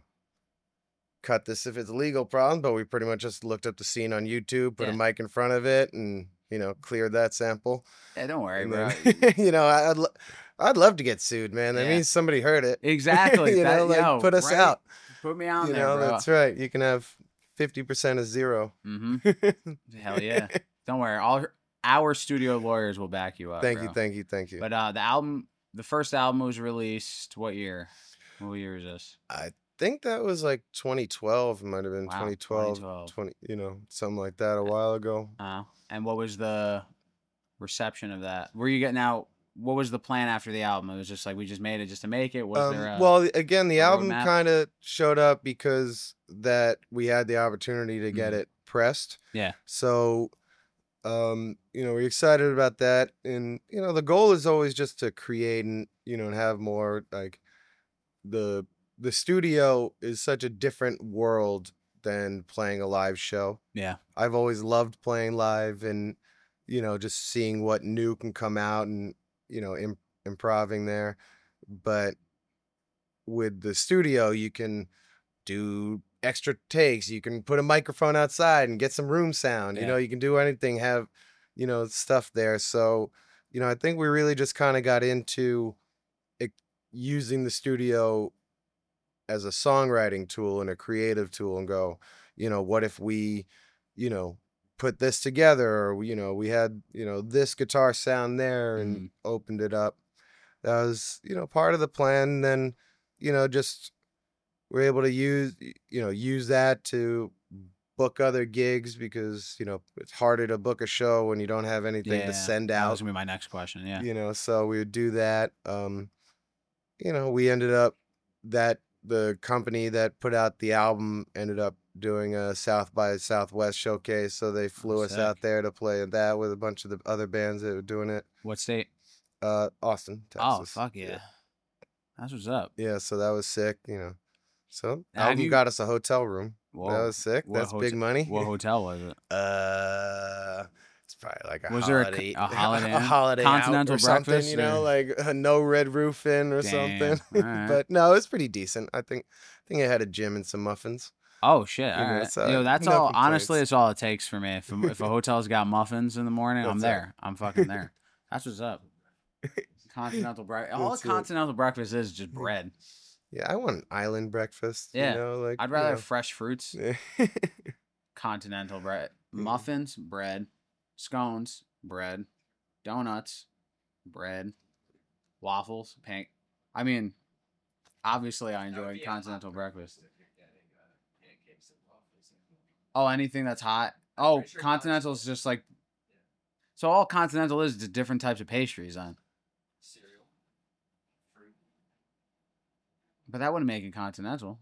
cut this if it's a legal problem, but we pretty much just looked up the scene on YouTube, put Yeah. a mic in front of it, and, you know, cleared that sample. yeah, don't worry, And bro. then, you know, I'd, lo- I'd love to get sued, man. That Yeah. means somebody heard it. Exactly. you that, know, like, yo, put us right? out. Put me out You there, know, bro. that's right. You can have fifty percent of zero. Mm-hmm. Hell yeah. Don't worry. All our studio lawyers will back you up. Thank bro. you, thank you, thank you. But uh, the album, the first album was released. What year? What year is this? I think that was like twenty twelve. It might have been Wow, twenty twelve, twenty twelve. twenty, you know, something like that a while ago. Uh, and what was the reception of that? Were you getting out? What was the plan after the album? It was just like we just made it just to make it. Was Um, there a well, again, the a album roadmap? kind of showed up because that we had the opportunity to get Mhm. it pressed. Yeah. So, um, you know, we're excited about that, and you know, the goal is always just to create and you know and have more like the the studio is such a different world than playing a live show. Yeah. I've always loved playing live and you know just seeing what new can come out and you know imp- improving there, but with the studio you can do extra takes, you can put a microphone outside and get some room sound, you Yeah. know you can do anything, have you know stuff there. So you know I think we really just kind of got into it, using the studio as a songwriting tool and a creative tool, and go, you know what if we you know put this together, or, you know, we had, you know, this guitar sound there and Mhm. opened it up. That was, you know, part of the plan. And then, you know, just we're able to use, you know, use that to book other gigs, because, you know, it's harder to book a show when you don't have anything Yeah, to send that was out, gonna be my next question. Yeah. you know, so we would do that. Um, you know, we ended up that the company that put out the album ended up doing a South by Southwest showcase, so they flew us sick. out there to play that with a bunch of the other bands that were doing it. What state? Uh, Austin, Oh, Texas. fuck yeah. That's what's up. Yeah, so that was sick, you know. So Have album you- got us a hotel room. That Whoa. was sick. What That's hot- big money. What hotel was it? Uh, it's probably like a Was there a holiday, co- a Holiday a Inn? holiday Continental out or something, breakfast, you know, or- like a no red roof in or Damn, something. alright. But no, it's pretty decent. I think, I think it had a gym and some muffins. Oh shit! You All know, right. so Yo, that's no all. Honestly, complaints. it's all it takes for me. If a, if a hotel's got muffins in the morning, I'm That's it. there. I'm fucking there. That's what's up. Continental breakfast. All a That's it. continental breakfast is just bread. Yeah, I want an island breakfast. Yeah. You know, like I'd rather you have fresh fruits. know. Continental bread, Mhm. muffins, bread, scones, bread, donuts, bread, waffles, pan. I mean, obviously, I That would enjoy be a continental hot breakfast. if you're getting, uh, pancakes and waffles. Oh, anything that's hot. Oh, Pretty sure continental is just like. So all continental is just different types of pastries, then. Cereal, fruit. But that wouldn't make it continental.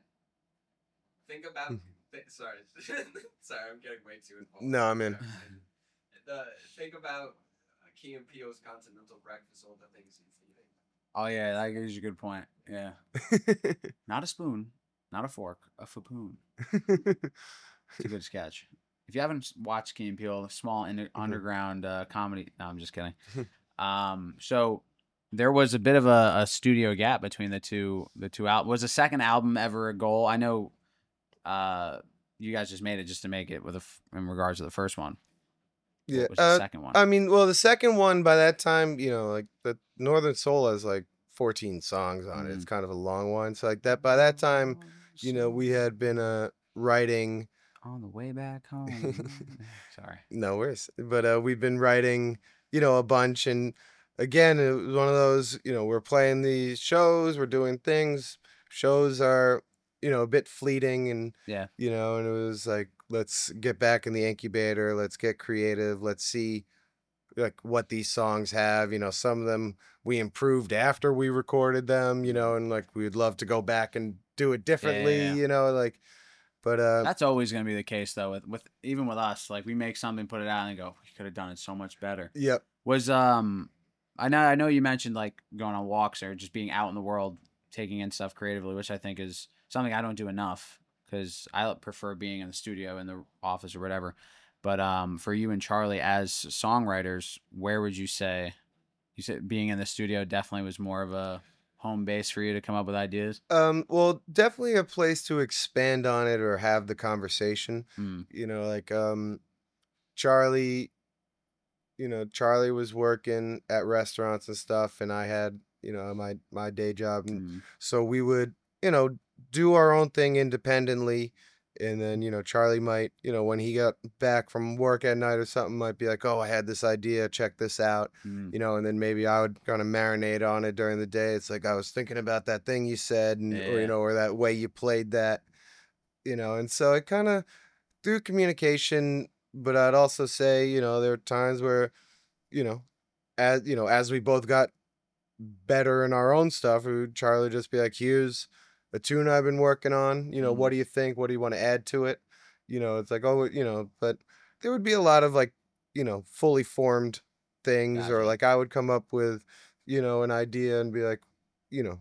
Think about. Mhm. Th- sorry, sorry, I'm getting way too involved. No, I'm in. The, think about uh, Key and Peele's continental breakfast, all the things he's eating. Oh yeah, that gives you a good point. Yeah, not a spoon, not a fork, a fapoon. It's a good sketch. If you haven't watched Key and Peele, a small in- underground uh, comedy. No, I'm just kidding. um, so there was a bit of a, a studio gap between the two. The two albums. Was the second album ever a goal? I know. Uh, you guys just made it just to make it with a f- in regards to the first one. Yeah. What was the Uh, second one? I mean, well, the second one by that time, you know, like the Northern Soul has like fourteen songs on it. It's Mm. kind of a long one. So like that by that time, you know, we had been uh writing. On the way back home. Sorry. No worries. But uh, we've been writing, you know, a bunch. And again, it was one of those, you know, we're playing these shows, we're doing things. Shows are, you know, a bit fleeting. And, Yeah. you know, and it was like, let's get back in the incubator. Let's get creative. Let's see like what these songs have. You know, some of them we improved after we recorded them, you know, and like we'd love to go back and do it differently, yeah. you know, like, but uh, That's always going to be the case, though. With with even with us, like we make something, put it out, and go, we could have done it so much better. yep. Was um, I know I know you mentioned like going on walks or just being out in the world, taking in stuff creatively, which I think is something I don't do enough because I prefer being in the studio, in the office, or whatever. But um, for you and Charlie as songwriters, where would you say you said being in the studio definitely was more of a home base for you to come up with ideas? Um, well, definitely a place to expand on it or have the conversation. Mm. You know, like um, Charlie, you know, Charlie was working at restaurants and stuff, and I had, you know, my my day job, and Mm. so we would, you know, do our own thing independently. And then, you know, Charlie might, you know, when he got back from work at night or something, might be like, oh, I had this idea, check this out, Mm. you know, and then maybe I would kind of marinate on it during the day. It's like, I was thinking about that thing you said, and, or, Yeah. you know, or that way you played that, you know, and so it kind of through communication. But I'd also say, you know, there are times where, you know, as, you know, as we both got better in our own stuff, we would Charlie just be like, here's a tune I've been working on, you know, Mhm. what do you think? What do you want to add to it? You know, it's like, oh, you know, but there would be a lot of like, you know, fully formed things, or Gotcha. like I would come up with, you know, an idea and be like, you know,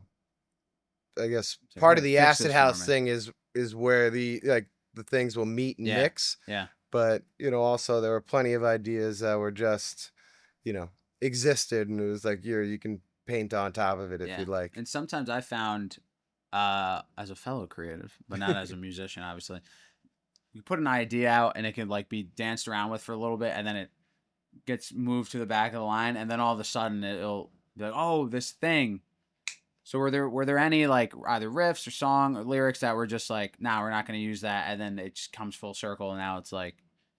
I guess So part here, of the fix acid this for house me. thing is is where the like the things will meet and Yeah. mix. Yeah. But, you know, also there were plenty of ideas that were just, you know, existed, and it was like, you're you can paint on top of it if Yeah. you'd like. And sometimes I found, uh, as a fellow creative, but not as a musician, obviously, you put an idea out and it can like be danced around with for a little bit, and then it gets moved to the back of the line, and then all of a sudden it'll be like, oh, this thing. So were there were there any like either riffs or song or lyrics that were just like, nah, we're not going to use that, and then it just comes full circle, and now it's like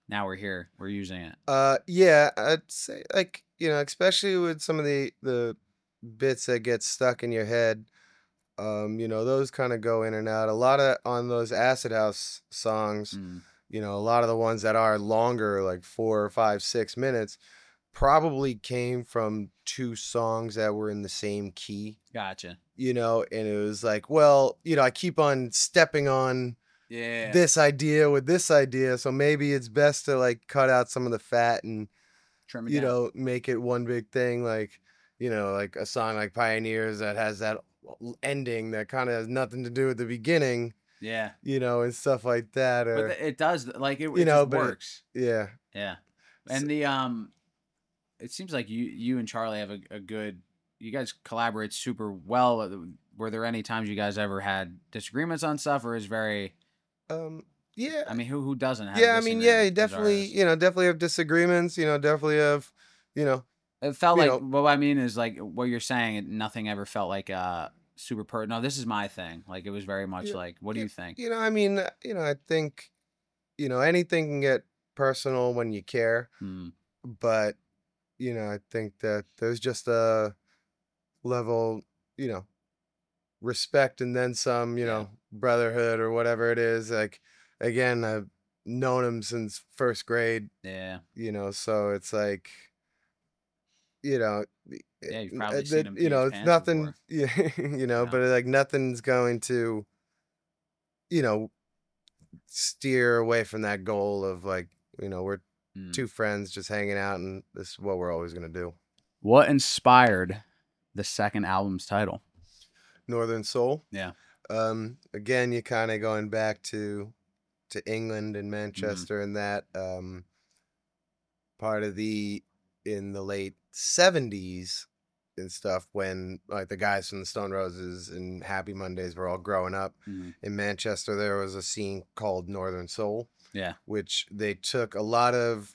now we're here, we're using it. Uh, yeah, I'd say like you know, especially with some of the the bits that get stuck in your head. Um, you know, those kind of go in and out. A lot of on those Acid House songs, Mm. you know, a lot of the ones that are longer, like four, five, six minutes, probably came from two songs that were in the same key. Gotcha. You know, and it was like, well, you know, I keep on stepping on Yeah. this idea with this idea, so maybe it's best to like cut out some of the fat and Trim it you down. know make it one big thing, like you know, like a song like Pioneers that has that ending that kind of has nothing to do with the beginning, Yeah. you know, and stuff like that. But Or th- it does like it, you it know, just but it- works. yeah, Yeah. So- And the um it seems like you you and Charlie have a, a good you guys collaborate super well. Were there any times you guys ever had disagreements on stuff, or is very um, yeah, I mean who who doesn't have yeah. I mean, yeah, you disagreement as definitely, artists? you know, definitely have disagreements. You know, definitely have, you know, It felt you like know- what I mean is like what you're saying. It, nothing ever felt like uh super per. No, this is my thing. Like it was very much Yeah, like, what do yeah, you think? you know, I mean, uh, you know, I think, you know, anything can get personal when you care, Hmm. but you know, I think that there's just a level, you know, respect and then some, you Yeah. know, brotherhood or whatever it is. Like, again, I've known him since first grade, Yeah. you know, so it's like, you know, Yeah, you've n- probably uh, seen that- him you pee know, his it's pants nothing, before. yeah, you know, Yeah. but like nothing's going to, you know, steer away from that goal of like, you know, we're Hmm. two friends just hanging out and this is what we're always going to do. What inspired the second album's title? Northern Soul. Yeah. Um, again, you're kind of going back to to England and Manchester and that um, part of the in the late seventies and stuff when like the guys from the Stone Roses and Happy Mondays were all growing up Mhm. in Manchester. There was a scene called Northern Soul, Yeah. which they took a lot of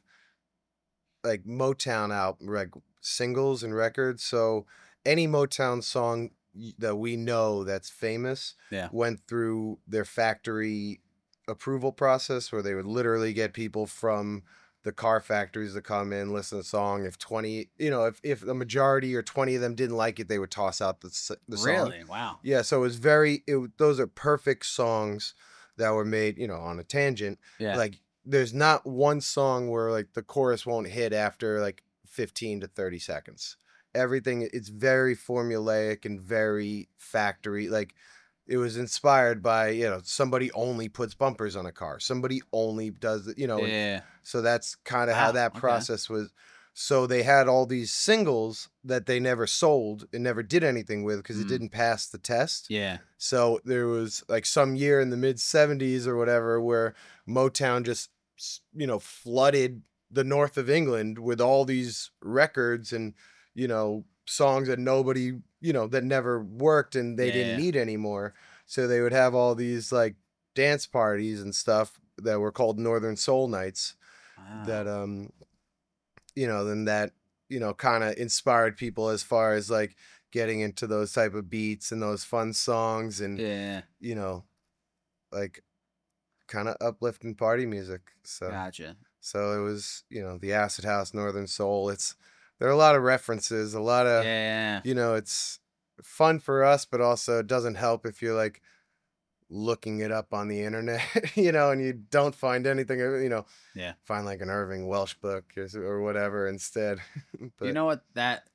like Motown out like singles and records. So any Motown song y- that we know that's famous Yeah. went through their factory approval process where they would literally get people from the car factories to come in, listen to the song. If twenty, you know, if, if the majority or twenty of them didn't like it, they would toss out the, s- the song. Really? Wow. Yeah. So it was very, it, w- those are perfect songs that were made, you know, on a tangent. Yeah. Like there's not one song where like the chorus won't hit after like fifteen to thirty seconds. Everything, it's very formulaic and very factory. Like it was inspired by, you know, somebody only puts bumpers on a car. Somebody only does, it, you know, and Yeah. so that's kind of how Wow, that okay. process was. So they had all these singles that they never sold and never did anything with because Mm. it didn't pass the test. Yeah. So there was like some year in the mid seventies or whatever where Motown just, s- you know, flooded the north of England with all these records and, you know, songs that nobody, you know, that never worked and they Yeah, didn't yeah. need anymore. So they would have all these like dance parties and stuff that were called Northern Soul Nights Wow. that, um, you know, then that, you know, kind of inspired people as far as like getting into those type of beats and those fun songs and, Yeah. you know, like kind of uplifting party music. So, Gotcha. so it was, you know, the Acid House, Northern Soul. It's, there are a lot of references, a lot of, Yeah. you know, it's fun for us, but also it doesn't help if you're like looking it up on the internet, you know, and you don't find anything, uh, you know, Yeah. find like an Irving Welsh book or, s- or whatever instead. But You know what that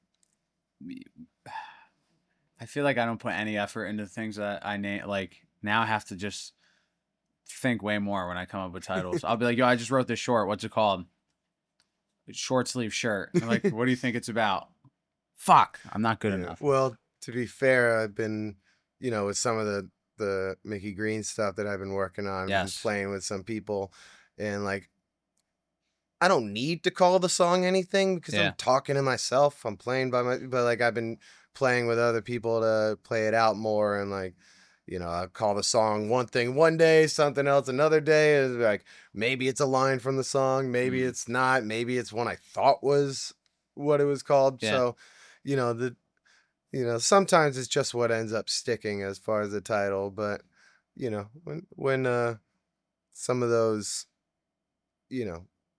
I feel like I don't put any effort into things that I name. Like now I have to just think way more when I come up with titles. I'll be like, yo, I just wrote this short. What's it called? Short sleeve shirt. I'm like, what do you think it's about? Fuck, I'm not good yeah. enough. Well, to be fair, I've been, you know, with some of the the Mickey Green stuff that I've been working on, I've Yes. been playing with some people, and like, I don't need to call the song anything because Yeah. I'm talking to myself. I'm playing by my, but like I've been playing with other people to play it out more, and like, you know, I call the song one thing one day, something else another day. Is like maybe it's a line from the song, maybe Mm. it's not, maybe it's one I thought was what it was called. Yeah. So, you know, the you know, sometimes it's just what ends up sticking as far as the title, but you know, when when uh some of those, you know,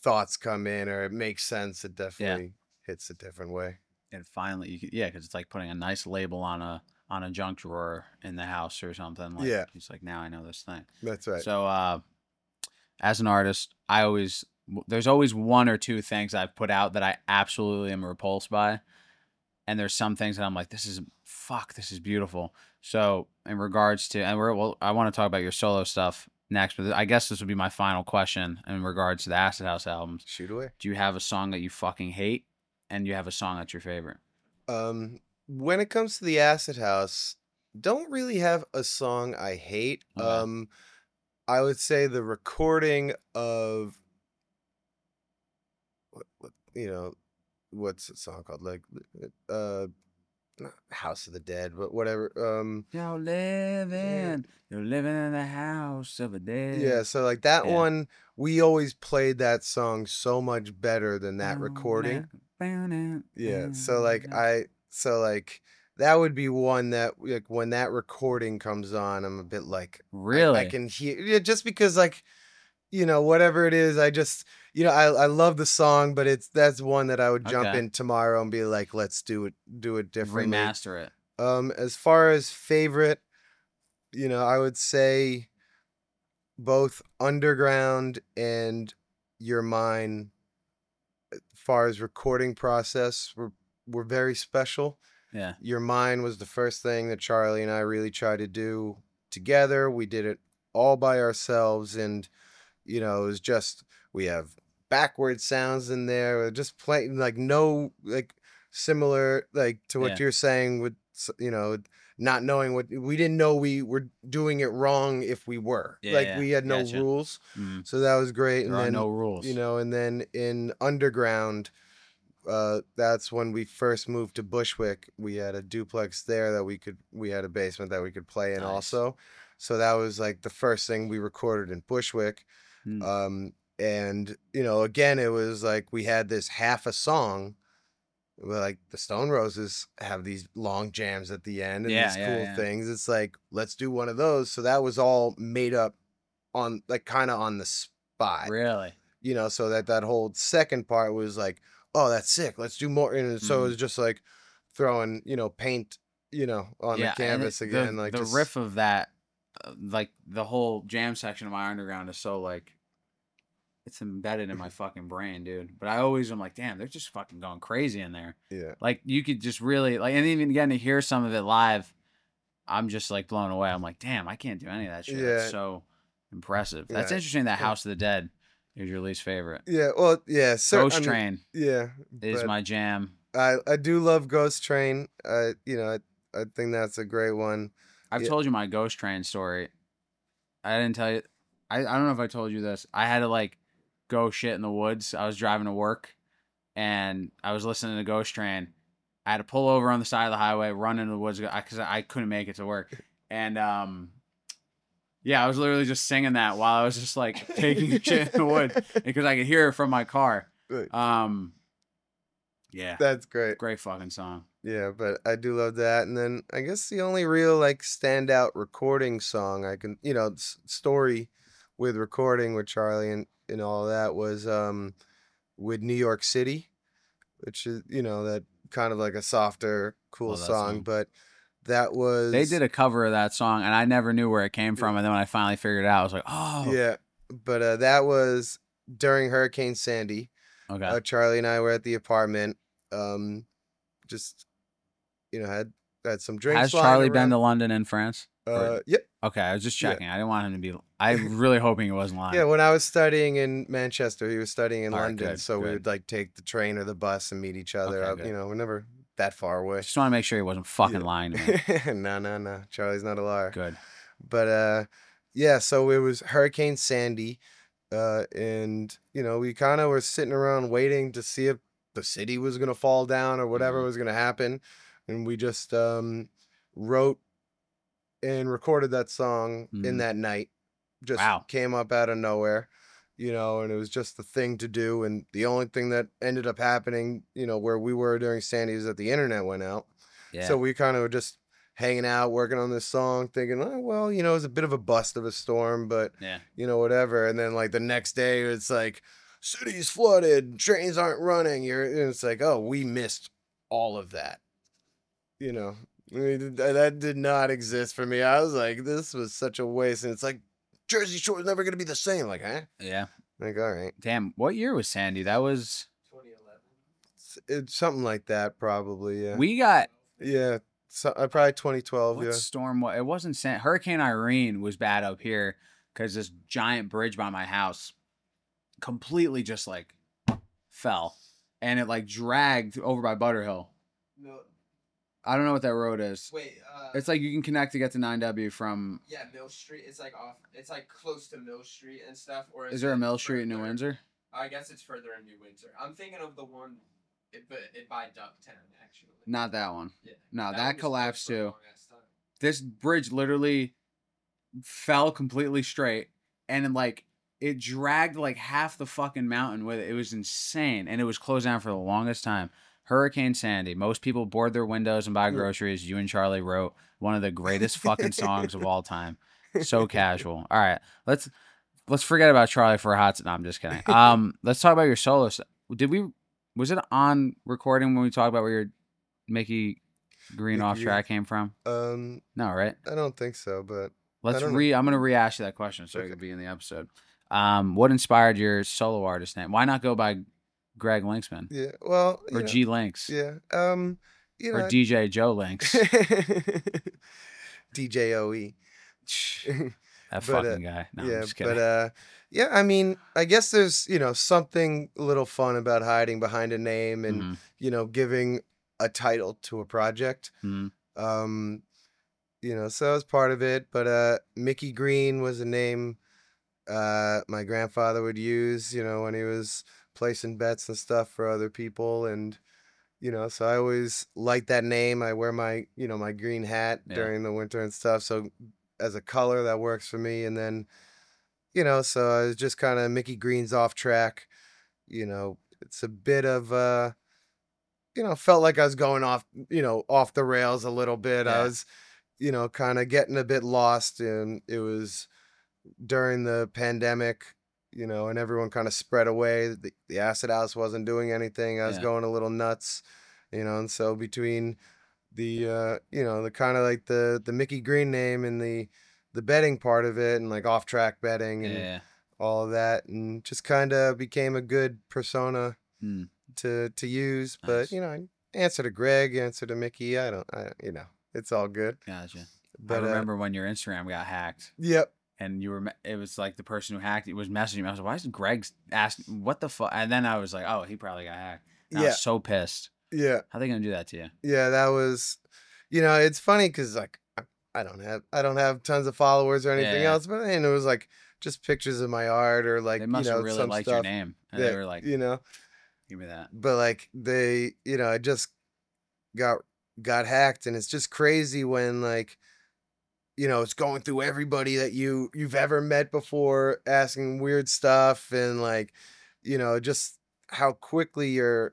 thoughts come in or it makes sense, it definitely hits a different way. And finally, you can, yeah, because it's like putting a nice label on a on a junk drawer in the house or something. Like, Yeah. it's like, now I know this thing. That's right. So, uh, as an artist, I always there's always one or two things I've put out that I absolutely am repulsed by, and there's some things that I'm like, this is fuck, this is beautiful. So, in regards to, and we're well, I want to talk about your solo stuff next, but I guess this would be my final question in regards to the Acid House albums. Shoot away. Do you have a song that you fucking hate, and you have a song that's your favorite? Um, when it comes to the Acid House, don't really have a song I hate. Okay. Um, I would say the recording of, what, what, you know, what's the song called? Like, uh, not House of the Dead, but whatever. Um, You're living, you're living in the house of a dead. yeah, so like that Yeah. one, we always played that song so much better than that recording. Yeah, so like I, so like that would be one that like when that recording comes on, I'm a bit like, Really? I, I can hear, yeah, just because like, you know, whatever it is, I just, you know, I I love the song, but it's that's one that I would jump Okay. in tomorrow and be like, let's do it, do it differently. Remaster it. Um, as far as favorite, you know, I would say both Underground and Your Mind, as far as recording process, were were very special. Yeah. Your Mind was the first thing that Charlie and I really tried to do together. We did it all by ourselves, and you know, it was just we have backward sounds in there, we're just playing like no like similar like to what Yeah. you're saying with s- you know, not knowing what we didn't know we were doing it wrong if we were Yeah, like yeah, we had no gotcha. rules, Mhm. so that was great. There and are then no rules. you know, and then in Underground, uh, that's when we first moved to Bushwick. We had a duplex there that we could, we had a basement that we could play in Nice. also. So that was like the first thing we recorded in Bushwick. Mm. Um, and, you know, again, it was like we had this half a song. Like the Stone Roses have these long jams at the end and Yeah, these yeah, cool yeah. things. It's like, let's do one of those. So that was all made up on like kind of on the spot. Really? You know, so that that whole second part was like, oh, that's sick, let's do more. And so Mhm. it was just like throwing, you know, paint, you know, on Yeah, the and canvas it- again. The, like the just, riff of that, uh, like the whole jam section of My Underground is so like, it's embedded in my fucking brain, dude. But I always am like, damn, they're just fucking going crazy in there. yeah, Like you could just really like, and even getting to hear some of it live, I'm just like blown away. I'm like, damn, I can't do any of that shit. Yeah. That's so impressive. That's Yeah. interesting that Yeah. House of the Dead is your least favorite. yeah. Well, yeah. So, Ghost I mean, Train yeah, is but my jam. I I do love Ghost Train. I you know I I think that's a great one. I've Yeah. told you my Ghost Train story. I didn't tell you. I, I don't know if I told you this. I had to like go shit in the woods. I was driving to work and I was listening to Ghost Train. I had to pull over on the side of the highway, run into the woods because I, I couldn't make it to work. And um, yeah, I was literally just singing that while I was just like taking a shit in the woods because I could hear it from my car. Right. Um, yeah, That's great. great fucking song. Yeah, but I do love that. And then I guess the only real like standout recording song I can, you know, s- story with recording with Charlie and, and all that was um with New York City, which is, you know, that kind of like a softer, cool Love that song, song. but that was They did a cover of that song, and I never knew where it came from. And then when I finally figured it out, I was like, "Oh, yeah, but uh, that was during Hurricane Sandy. okay." Uh, Charlie and I were at the apartment, um, just you know had had some drinks. Has lying Charlie been around. to London and France? Uh, yep. Okay, I was just Yeah. checking. I didn't want him to be. I was really hoping he wasn't lying. Yeah, when I was studying in Manchester, he was studying in All right, London, good, so we good. would like take the train or the bus and meet each other. Okay, Uh, good. you know, we're never that far away. Just want to make sure he wasn't fucking Yeah. lying to me. no, no, no. Charlie's not a liar. Good. But uh, yeah, so it was Hurricane Sandy, uh, and you know we kind of were sitting around waiting to see if the city was gonna fall down or whatever Mhm. was gonna happen, and we just um, wrote and recorded that song in Mhm. that night. Just Wow. came up out of nowhere, you know, and it was just the thing to do. And the only thing that ended up happening, you know, where we were during Sandy is that the internet went out. Yeah. So we kind of were just hanging out, working on this song, thinking, oh, well, you know, it was a bit of a bust of a storm, but, yeah. you know, whatever. And then, like, the next day, it's like city's flooded, trains aren't running. You're, and it's like, oh, we missed all of that. You know, I mean, th- that did not exist for me. I was like, this was such a waste. And it's like, Jersey Shore is never going to be the same. Like, huh? Yeah. Like, all right. Damn. What year was Sandy? That was. twenty eleven. It's, it's something like that, probably. Yeah. We got. yeah. So, uh, probably twenty twelve. What Yeah. storm? What? It wasn't San. Hurricane Irene was bad up here because this giant bridge by my house completely just like fell, and it like dragged over by Butterhill. No, I don't know what that road is. wait. Uh, It's like you can connect to get to nine W from. yeah, Mill Street. It's like off. It's like close to Mill Street and stuff. Or Is there a it Mill Street in New further- Windsor? I guess it's further in New Windsor. I'm thinking of the one, it, but it by Ducktown actually. Not that one. Yeah. No, that one was collapsed closed for a too. long-ass time. This bridge literally fell completely straight, and like it dragged like half the fucking mountain with it. It was insane, and it was closed down for the longest time. Hurricane Sandy. Most people board their windows and buy groceries. You and Charlie wrote one of the greatest fucking songs of all time. So casual. All right, let's let's forget about Charlie for a hot. No, I'm just kidding. Um, let's talk about your solo stuff. Did we? Was it on recording when we talked about where your Mickey Green Mickey off Green. track came from? Um, No, right? I don't think so, but Let's don't know. re. I'm gonna reask you that question so it Okay. could be in the episode. Um, what inspired your solo artist name? Why not go by Greg Linksman yeah. Well, you or know, G Links Yeah. Um, you know, or D J Joe Links? D J O E. That But, fucking uh, guy. No, I'm yeah, just kidding. but uh, yeah. I mean, I guess there's you know something a little fun about hiding behind a name and Mhm, you know giving a title to a project. mhm. Um, you know, so that was part of it. But uh, Mickey Green was a name uh, my grandfather would use, you know, when he was placing bets and stuff for other people. And, you know, so I always like that name. I wear my, you know, my green hat Yeah. during the winter and stuff. So as a color, that works for me. And then, you know, so I was just kind of Mickey Green's off track. You know, it's a bit of, uh, you know, felt like I was going off, you know, off the rails a little bit. Yeah. I was, you know, kind of getting a bit lost, and it was during the pandemic, you know, and everyone kind of spread away. The, the acid house wasn't doing anything. I was Yeah. going a little nuts, you know, and so between the, uh, you know, the kind of like the, the Mickey Green name and the, the betting part of it and like off track betting and Yeah. all of that, and just kind of became a good persona Hmm. to, to use. Nice. But, you know, I answer to Greg, answer to Mickey. I don't, I, you know, it's all good. Gotcha. But, I uh, remember when your Instagram got hacked. yep. And you were, me- it was like the person who hacked it was messaging me. I was like, why is Greg asking, what the fuck? And then I was like, oh, he probably got hacked. And I Yeah. was so pissed. Yeah. How they going to do that to you? Yeah, that was, you know, it's funny because like I, I don't have I don't have tons of followers or anything Yeah. else, but and it was like just pictures of my art or like They must you know have really some liked stuff your name. And that, they were like, you know, give me that. but like they, you know, I just got got hacked, and it's just crazy when like, you know, it's going through everybody that you you've ever met before, asking weird stuff, and like, you know, just how quickly your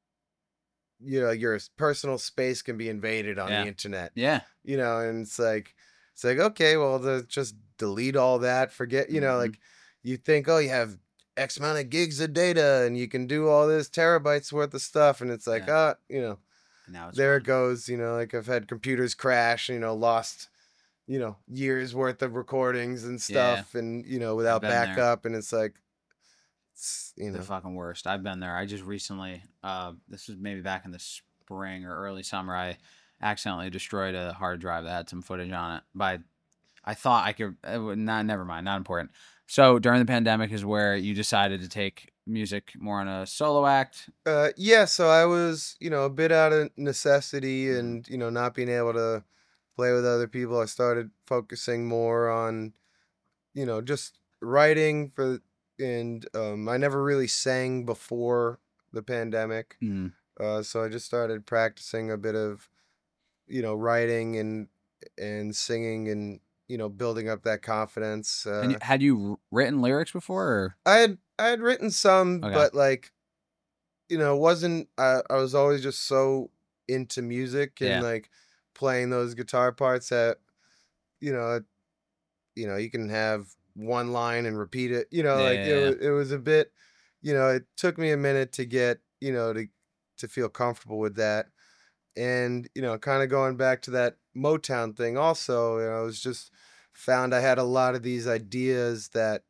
you know your personal space can be invaded on Yeah. the internet. Yeah. You know, and it's like it's like okay, well, the, just delete all that, forget, you know, Mhm. like you think, oh, you have X amount of gigs of data and you can do all this terabytes worth of stuff, and it's like, ah, you know, And now it's there it gone. goes. You know, like I've had computers crash, you know, lost, you know, years worth of recordings and stuff, and you know, without been there. backup, and it's like, it's, you The know, fucking worst. I've been there. I just recently, uh, this was maybe back in the spring or early summer. I accidentally destroyed a hard drive that had some footage on it. By, I thought I could. It would, not, never mind. Not important. So during the pandemic is where you decided to take music more on a solo act. uh, yeah. So I was, you know, a bit out of necessity, Mhm. and you know, not being able to play with other people. I started focusing more on, you know, just writing for, and um, I never really sang before the pandemic. Mm. Uh, so I just started practicing a bit of, you know, writing and and singing, and you know, building up that confidence. Uh, And you, had you written lyrics before? Or? I had I had written some, Okay. but like, you know, it wasn't. I I was always just so into music and Yeah. like playing those guitar parts that, you know, it- you know, you can have one line and repeat it. You know, Yeah, like yeah, it yeah. was it was a bit, you know, it took me a minute to get, you know, to to feel comfortable with that. And, you know, kind of going back to that Motown thing also, you know, I was just found I had a lot of these ideas that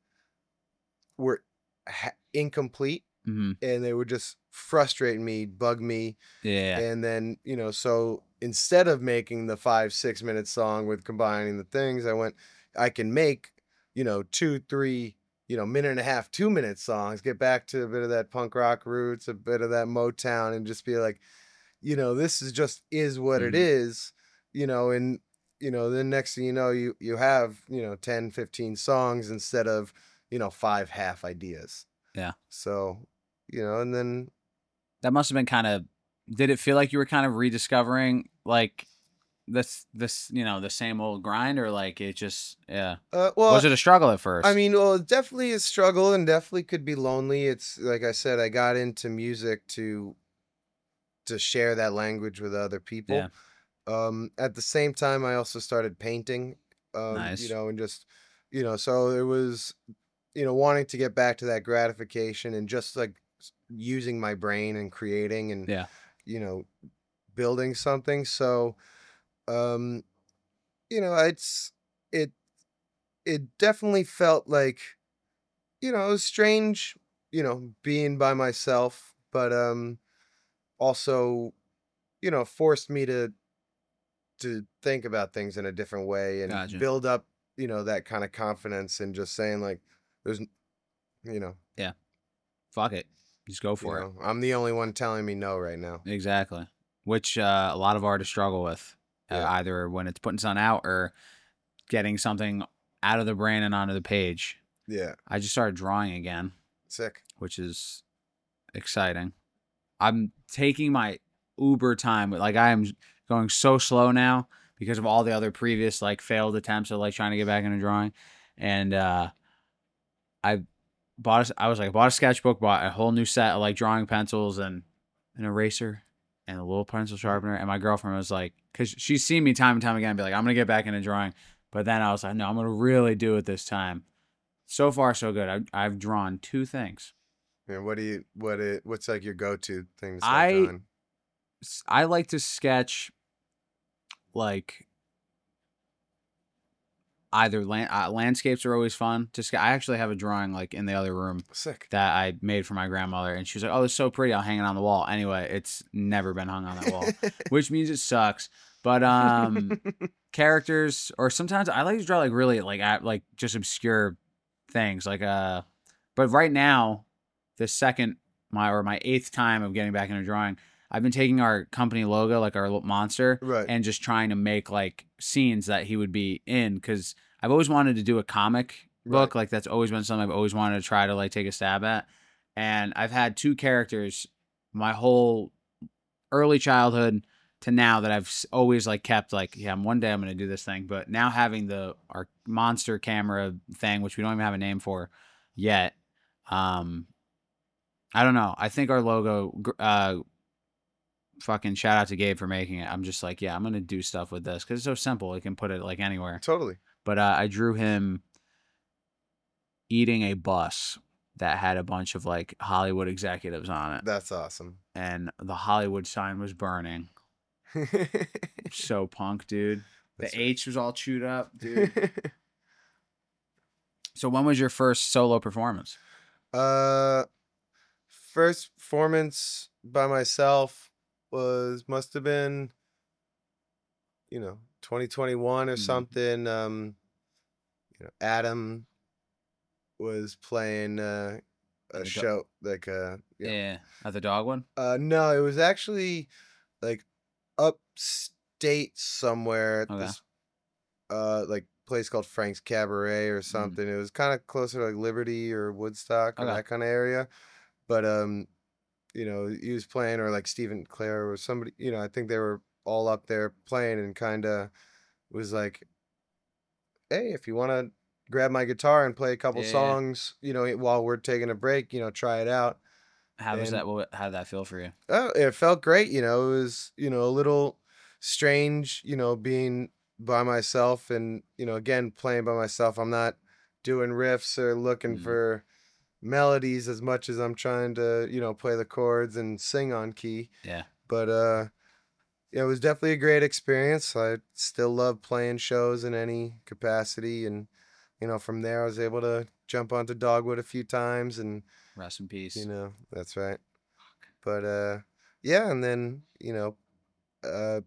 were ha- incomplete, hmm and they would just frustrate me, bug me. Yeah. And then, you know, so instead of making the five, six minute song with combining the things, I went, I can make, you know, two, three, you know, minute and a half, two minute songs, get back to a bit of that punk rock roots, a bit of that Motown, and just be like, you know, this is just is what it Mhm. is, you know, and, you know, then next thing you know, you, you have, you know, ten, fifteen songs instead of, you know, five half ideas. Yeah. So, you know, and then That must have been kind of. Did it feel like you were kind of rediscovering like this this you know the same old grind, or like it just yeah? Uh, well, Was it a struggle at first? I mean, well, it definitely a struggle and definitely could be lonely. It's like I said, I got into music to to share that language with other people. Yeah. Um, at the same time, I also started painting. Um, Nice. You know, and just you know, so it was you know wanting to get back to that gratification and just like s- using my brain and creating and Yeah. you know building something. So, um, you know, it's it it definitely felt like you know, it was strange, you know, being by myself, but um also, you know, forced me to to think about things in a different way and Gotcha. build up, you know, that kind of confidence and just saying like there's n- you know, Yeah. Fuck it. Just go you for it. know, I'm the only one telling me no right now. Exactly. Which uh, a lot of artists struggle with, uh, Yeah. either when it's putting something out or getting something out of the brain and onto the page. Yeah. I just started drawing again, Sick. which is exciting. I'm taking my uber time. Like I am going so slow now because of all the other previous like failed attempts at like trying to get back into drawing. And uh, I bought a, I was like I bought a sketchbook, bought a whole new set of like drawing pencils and an eraser and a little pencil sharpener. And my girlfriend was like, because she's seen me time and time again, be like, I'm gonna get back into drawing. But then I was like, no, I'm gonna really do it this time. So far, so good. I've, I've drawn two things. And what do you what it what's like your go-to thing to start I drawing? I like to sketch like either land, uh, landscapes are always fun to sketch. I actually have a drawing like in the other room Sick. that I made for my grandmother, and she was like, "Oh, it's so pretty. I'll hang it on the wall." Anyway, it's never been hung on that wall, which means it sucks. But um, characters, or sometimes I like to draw like really like at, like just obscure things, like uh. But right now, the second my or my eighth time of getting back into drawing, I've been taking our company logo, like our little monster, Right. and just trying to make like scenes that he would be in, because I've always wanted to do a comic book. Right. Like that's always been something I've always wanted to try to like take a stab at. And I've had two characters my whole early childhood to now that I've s- always like kept like, yeah, one day I'm gonna do this thing. But now having the our monster camera thing, which we don't even have a name for yet, um, I don't know. I think our logo, gr- uh, fucking shout out to Gabe for making it. I'm just like, yeah, I'm gonna do stuff with this because it's so simple. You can put it like anywhere. Totally. But uh, I drew him eating a bus that had a bunch of like Hollywood executives on it, That's awesome. and the Hollywood sign was burning. So punk, dude. The That's right. H was all chewed up, dude. So when was your first solo performance? uh first performance by myself was must have been you know twenty twenty-one or Mhm. something. um you know Adam was playing uh At a the do- show like uh you know, Yeah, at the dog one. uh no, it was actually like upstate somewhere at Okay. this uh like place called Frank's Cabaret or Mm. something. It was kind of closer to like Liberty or Woodstock or Okay. that kind of area. But um you know, he was playing, or like Stephen Clare or somebody, you know, I think they were all up there playing, and kind of was like, hey, if you want to grab my guitar and play a couple Yeah. songs, you know, while we're taking a break, you know, try it out. How was And that? What? How did that feel for you? oh, it felt great. You know, it was, you know, a little strange, you know, being by myself and, you know, again, playing by myself. I'm not doing riffs or looking Mhm. for, melodies as much as I'm trying to, you know, play the chords and sing on key. Yeah. But uh, yeah, it was definitely a great experience. I still love playing shows in any capacity, and you know, from there I was able to jump onto Dogwood a few times, and Rest in peace. you know, that's right. But uh, yeah, and then you know, uh,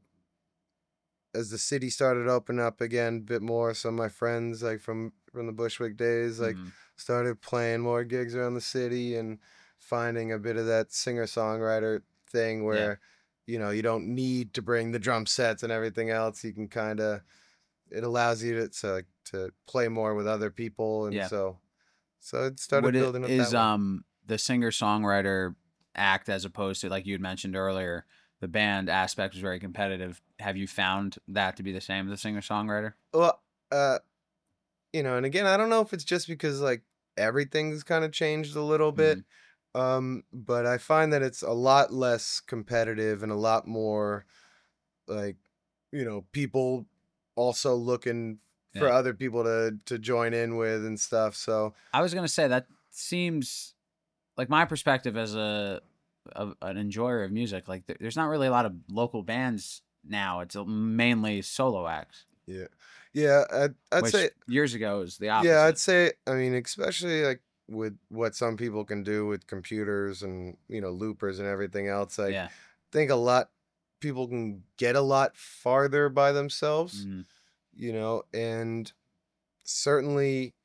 as the city started to open up again a bit more, some of my friends like from from the Bushwick days like Mhm. started playing more gigs around the city and finding a bit of that singer songwriter thing where you know you don't need to bring the drum sets and everything else. You can kind of it allows you to, to to play more with other people, and Yeah. so so it started What it building up is that way. um the singer songwriter act as opposed to, like you had mentioned earlier, the band aspect was very competitive. Have you found that to be the same as the singer songwriter? Well, uh, you know, and again, I don't know if it's just because like everything's kind of changed a little bit. Um, but I find that it's a lot less competitive and a lot more like, you know, people also looking for Yeah. other people to to join in with and stuff. So I was gonna say that seems like my perspective as a, a an enjoyer of music. Like there, there's not really a lot of local bands now. It's mainly solo acts. yeah, yeah, I'd, I'd which say years ago was the opposite. yeah, I'd say. I mean, especially like with what some people can do with computers and you know loopers and everything else. Like, yeah. I think a lot people can get a lot farther by themselves. Mhm. You know, and certainly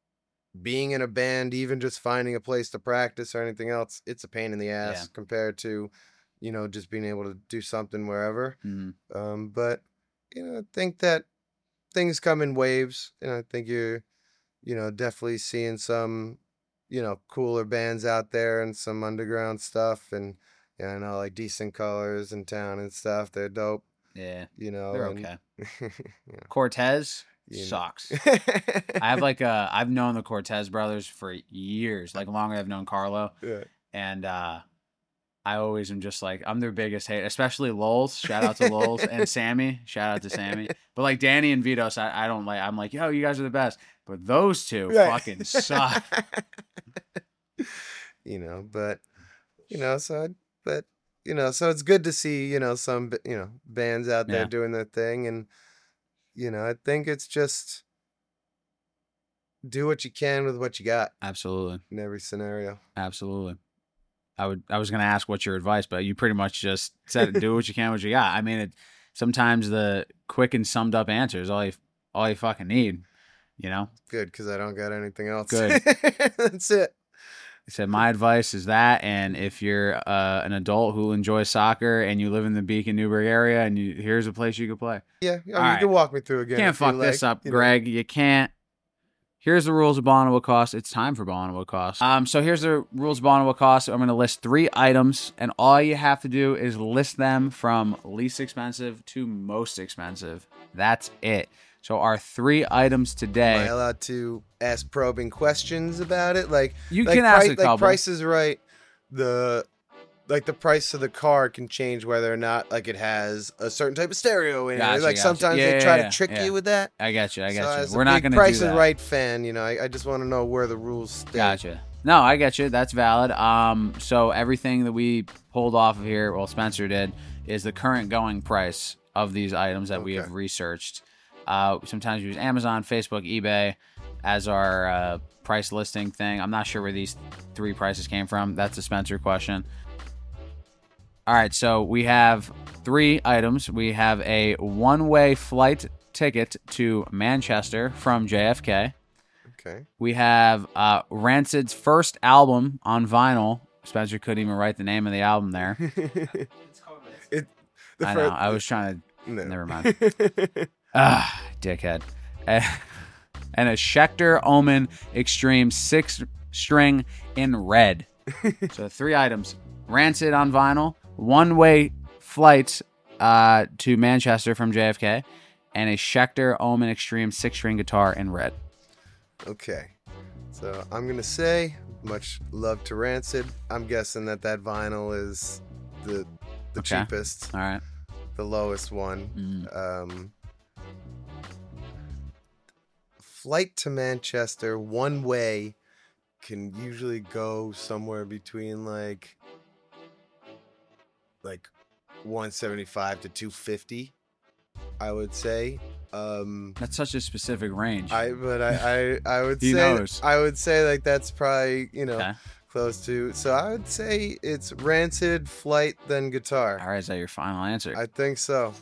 being in a band, even just finding a place to practice or anything else, it's a pain in the ass Yeah. compared to, you know, just being able to do something wherever. Mhm. Um, but you know, I think that things come in waves, and I think you're, you know, definitely seeing some, you know, cooler bands out there and some underground stuff, and yeah, I know like Decent Colors in town and stuff. They're dope, Yeah. you know. They're and, okay. you know, Cortez you know. sucks. I have like a I've known the Cortez brothers for years, like longer than I've known Carlo, Yeah. and uh, I always am just like I'm their biggest hate, especially Lols. Shout out to Lols and Sammy. Shout out to Sammy. But like Danny and Vitos, I, I don't like. I'm like, yo, you guys are the best. But those two Right. fucking suck. You know, but you know, so but you know, so it's good to see you know some b- you know bands out there Yeah. doing their thing, and you know, I think it's just do what you can with what you got Absolutely, in every scenario. absolutely. I would. I was gonna ask what's your advice, but you pretty much just said it. Do what you can, what you got. I mean, it. Sometimes the quick and summed up answer is all you, all you fucking need. You know. Good, because I don't got anything else. Good. That's it. He said, my advice is that, and if you're uh, an adult who enjoys soccer and you live in the Beacon, Newburgh area, and you, here's a place you could play. Yeah, I mean, All you right. can walk me through again. Can't if you fuck this like, up, you know. Greg. You can't. Here's the rules of Ball and What Cost. It's time for Ball and What Cost. Um, so here's the rules of Ball and What Cost. I'm going to list three items, and all you have to do is list them from least expensive to most expensive. That's it. So our three items Am I today. allowed to ask probing questions about it? Like You like can ask a Like couple. Price is Right. The like the price of the car can change whether or not like it has a certain type of stereo in Gotcha, it. Like gotcha. sometimes Yeah, they yeah, try yeah, to trick yeah. you with that. I got you. I so got as you. a We're not big going to do Price that. is Right fan, you know, I, I just want to know where the rules stand. Gotcha. No, I get you. That's valid. Um, so everything that we pulled off of here, well, Spencer did, is the current going price of these items that we Okay. have researched. Uh, sometimes we use Amazon, Facebook, eBay as our uh, price listing thing. I'm not sure where these three prices came from. That's a Spencer question. All right, so we have three items. We have a one-way flight ticket to Manchester from J F K. Okay. We have uh, Rancid's first album on vinyl. Spencer couldn't even write the name of the album there. It's called Ransom. it, the I fir- know. I was trying to. no. Never mind. Ah, dickhead. Eh, And a Schecter Omen Extreme six string in red. So three items: Rancid on vinyl, one-way flight uh, to Manchester from J F K, and a Schecter Omen Extreme six string guitar in red. Okay. So I'm going to say, much love to Rancid. I'm guessing that that vinyl is the the Okay. cheapest, All right. the lowest one. Mm. Um, flight to Manchester, one way can usually go somewhere between like like one seventy-five to two fifty, I would say. Um, That's such a specific range. I but I I, I would He say knows. I would say like that's probably, you know, Okay. close to. So I would say it's Rancid, Flight, then Guitar. All right, is that your final answer? I think so.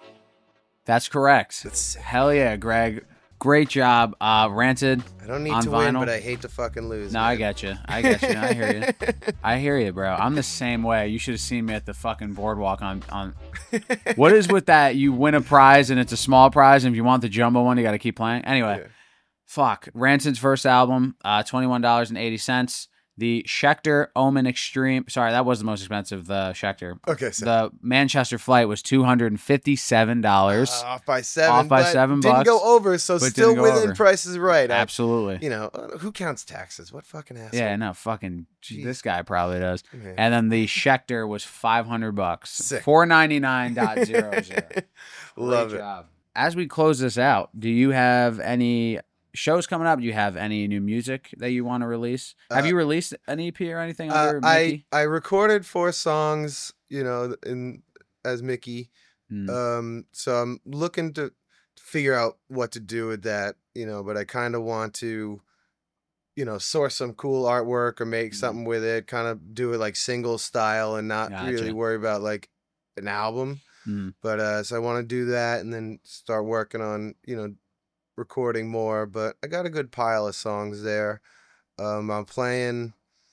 That's correct. That's, Hell yeah, Greg. Great job. Uh, Rancid. I don't need On to win, vinyl? but I hate to fucking lose. No, man. I get you. I get you. I hear you. I hear you, bro. I'm the same way. You should have seen me at the fucking boardwalk on on. What is with that? You win a prize and it's a small prize, and if you want the jumbo one, you got to keep playing. Anyway, Yeah. fuck. Rancid's first album, uh, twenty-one dollars and eighty cents. The Schecter Omen Extreme. Sorry, that was the most expensive. The Schecter. Okay, so The Manchester Flight was two hundred and fifty-seven dollars. uh, off by seven. Off by but seven didn't bucks, go over, so but still didn't go within over. Price is Right. I- Absolutely. you know, uh, who counts taxes? What fucking asshole? Yeah, no, fucking. Jeez. This guy probably does. Man. And then the Schecter was five hundred bucks. Sick. four ninety-nine dot zero zero. Love Great it. job. As we close this out, do you have any shows coming up? Do you have any new music that you want to release? have Uh, you released an E P or anything Uh, under I Mickey? I recorded four songs, you know, in as Mickey. Hmm. Um, so I'm looking to figure out what to do with that, you know, but I kind of want to, you know, source some cool artwork or make Mhm. something with it, kind of do it like single style and not really Gotcha. worry about like an album. Hmm. But uh, so I want to do that and then start working on, you know, recording more. But I got a good pile of songs there. Um, I'm playing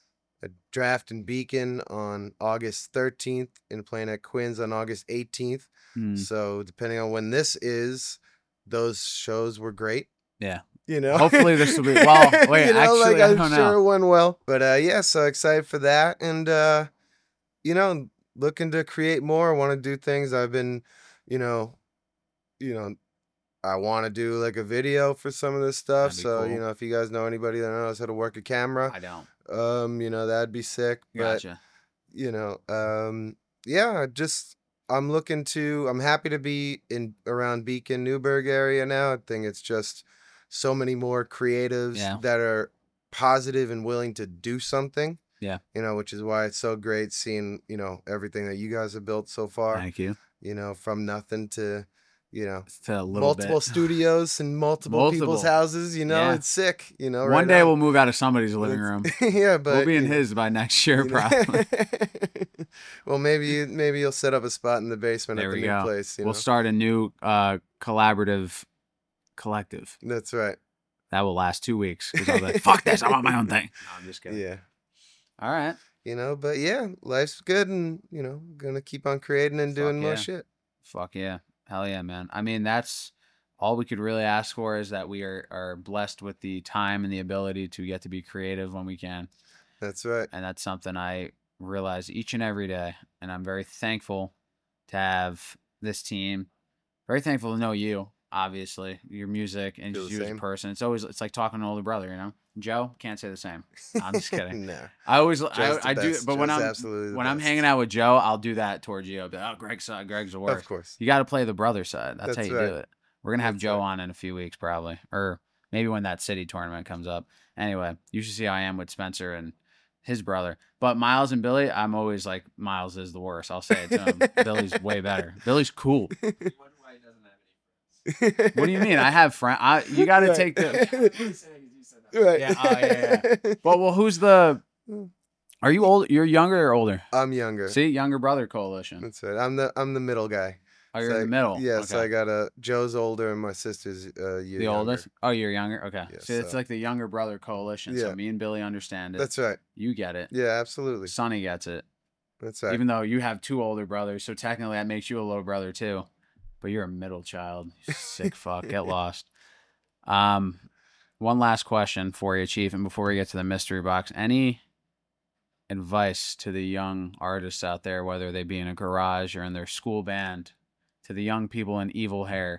a draft in Beacon on August thirteenth and playing at Quinn's on August eighteenth. Hmm. So depending on when this is, those shows were great. Yeah. You know, Hopefully this will be- well, wait, you know, actually, like, I I'm don't sure know. it went well. But uh, yeah, so excited for that, and uh, you know, looking to create more. Want to do things. I've been, you know, you know, I want to do like a video for some of this stuff. That'd be So cool. you know, if you guys know anybody that knows how to work a camera, I don't. um, you know, that'd be sick. But Gotcha. you know, um, yeah, just I'm looking to. I'm happy to be in around Beacon, Newburgh area now. I think it's just so many more creatives Yeah. that are positive and willing to do something. Yeah. You know, which is why it's so great seeing, you know, everything that you guys have built so far. Thank you. You know, from nothing to, you know, It's a little multiple bit. studios and multiple, people's Multiple. houses. You know, Yeah. it's sick. You know, One right day now. we'll move out of somebody's living room. yeah, but We'll be in you know, his by next year, you know. probably. well, maybe you, maybe you'll set up a spot in the basement There at the we new go. place. You We'll know? start a new uh, collaborative collective. That's right. That will last two weeks because I'll be like, fuck this, I want my own thing. No, I'm just kidding. Yeah. All right. You know, but yeah, life's good, and you know, gonna keep on creating and doing Fuck more yeah. shit. Fuck yeah. Hell yeah, man. I mean, that's all we could really ask for is that we are, are blessed with the time and the ability to get to be creative when we can. That's right. And that's something I realize each and every day. And I'm very thankful to have this team. Very thankful to know you, obviously, your music and Feel just the you as a same. person. It's always it's like talking to an older brother, you know. Joe can't say the same. I'm just kidding. no, I always I, Joe's the I do, best. but when Joe's I'm absolutely the when I'm best. hanging out with Joe, I'll do that towards you. I'll be like, oh, Greg's uh, Greg's the worst. Of course. You got to play the brother side. That's, how That's you right. do it. We're gonna have That's Joe right. on in a few weeks, probably, or maybe when that city tournament comes up. Anyway, you should see how I am with Spencer and his brother. But Miles and Billy, I'm always like, Miles is the worst. I'll say it to him. Billy's way better. Billy's cool. You wonder why he doesn't have any friends. What do you mean? I have friends. I You got to Right. take the. I'm only saying 'cause you said that. Right. Yeah, oh, yeah, Well, well, who's the? Are you old? You're younger or older? I'm younger. See, younger brother coalition. That's right. I'm the I'm the middle guy. Oh, you're So in the I- middle. Yeah, so Okay. I got a Joe's older and my sister's uh, a year The younger. oldest? Oh, you're younger? Okay. Yeah, See, it's so- like the younger brother coalition. Yeah. So me and Billy understand it. That's right. You get it. Yeah, absolutely. Sonny gets it. That's right. Even though you have two older brothers, so technically that makes you a little brother too. But you're a middle child. You sick fuck. Get lost. Um, one last question for you, Chief, and before we get to the mystery box, any advice to the young artists out there, whether they be in a garage or in their school band, to the young people in evil hair?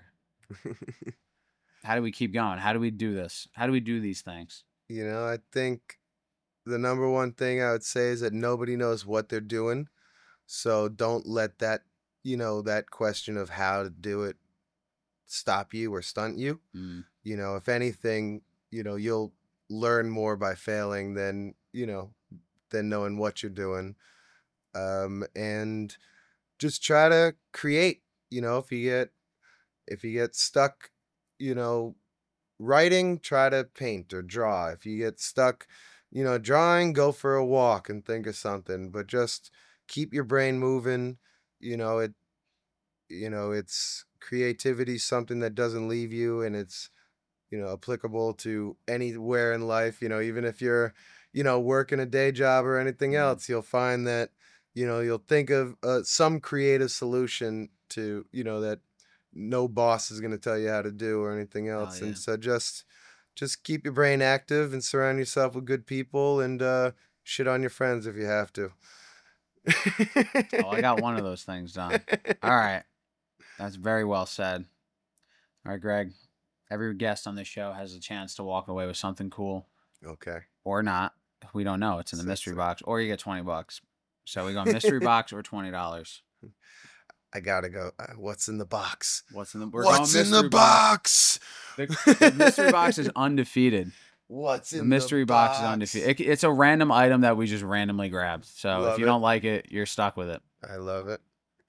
How do we keep going? How do we do this? How do we do these things? You know, I think the number one thing I would say is that nobody knows what they're doing. So don't let that, you know, that question of how to do it stop you or stunt you. Mm, You know, if anything, you know, you'll learn more by failing than, you know, than knowing what you're doing. Um, and just try to create, you know, if you get, if you get stuck, you know, writing, try to paint or draw. If you get stuck, you know, drawing, go for a walk and think of something, but just keep your brain moving. You know, it, you know, it's creativity, something that doesn't leave you, and it's, you know, applicable to anywhere in life. You know, even if you're, you know, working a day job or anything Mhm. else, you'll find that, you know, you'll think of uh, some creative solution to, you know, that no boss is going to tell you how to do or anything else. yeah. And so just, just keep your brain active and surround yourself with good people, and uh, shit on your friends if you have to. Oh, I got one of those things done. All right. That's very well said. All right, Greg. Every guest on this show has a chance to walk away with something cool Okay. or not. We don't know. It's in the So- mystery so- box, or you get twenty bucks. So we go mystery box or twenty dollars. I gotta go. Uh, what's in the box? What's in the we're What's going in the mystery box? box? The, the mystery box is undefeated. What's in The mystery the box, box is undefeated. It, it's a random item that we just randomly grabbed. So Love if you it. don't like it, you're stuck with it. I love it.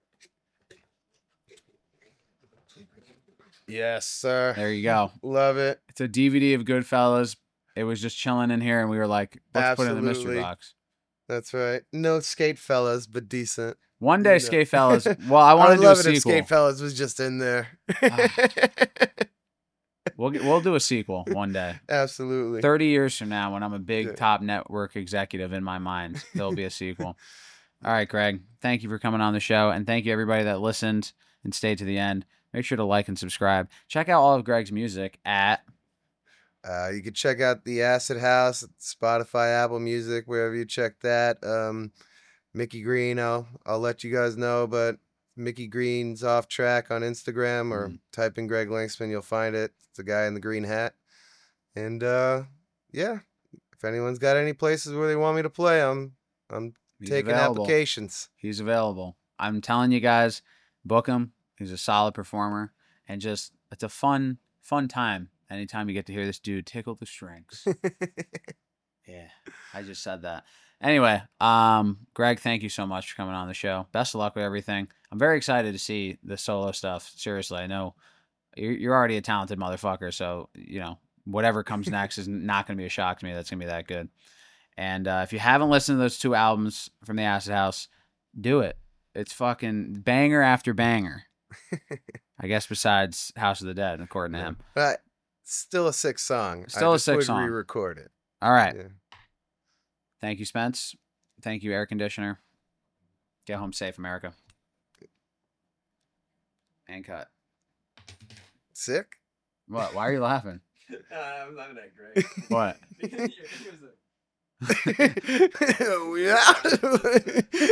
Yes, sir. There you go. Love it. It's a D V D of Goodfellas. It was just chilling in here, and we were like, let's put it in the mystery Absolutely. box. That's right. No skate fellas, but decent. One day, No. Skate Fellas. Well, I want would to do a love it if sequel. skate fellas was just in there. We'll get- we'll do a sequel one day. Absolutely. Thirty years from now, when I'm a big Yeah. top network executive in my mind, there'll be a sequel. All right, Greg. Thank you for coming on the show, and thank you everybody that listened and stayed to the end. Make sure to like and subscribe. Check out all of Greg's music at Uh, you can check out the Acid House, Spotify, Apple Music, wherever you check that. Um, Mickey Green, I'll I'll let you guys know, but Mickey Green's off track on Instagram, or Mhm. type in Greg Linksman, you'll find it. It's the guy in the green hat. And uh, yeah, if anyone's got any places where they want me to play, I'm I'm he's taking available. applications. He's available. I'm telling you guys, book him. He's a solid performer, and just it's a fun, fun time. Anytime you get to hear this dude tickle the strings. Yeah, I just said that. Anyway, um, Greg, thank you so much for coming on the show. Best of luck with everything. I'm very excited to see the solo stuff. Seriously, I know you're, you're already a talented motherfucker, so you know whatever comes next is not going to be a shock to me. That's going to be that good. And uh, if you haven't listened to those two albums from the Acid House, do it. It's fucking banger after banger. I guess besides House of the Dead, according to him. But still a sick song. Still I a just sick would song. re-record it. All right. Yeah. Thank you, Spence. Thank you, air conditioner. Get home safe, America. And cut. Sick. What? Why are you laughing? Uh, I'm laughing at Greg. What? Because he was a- Yeah.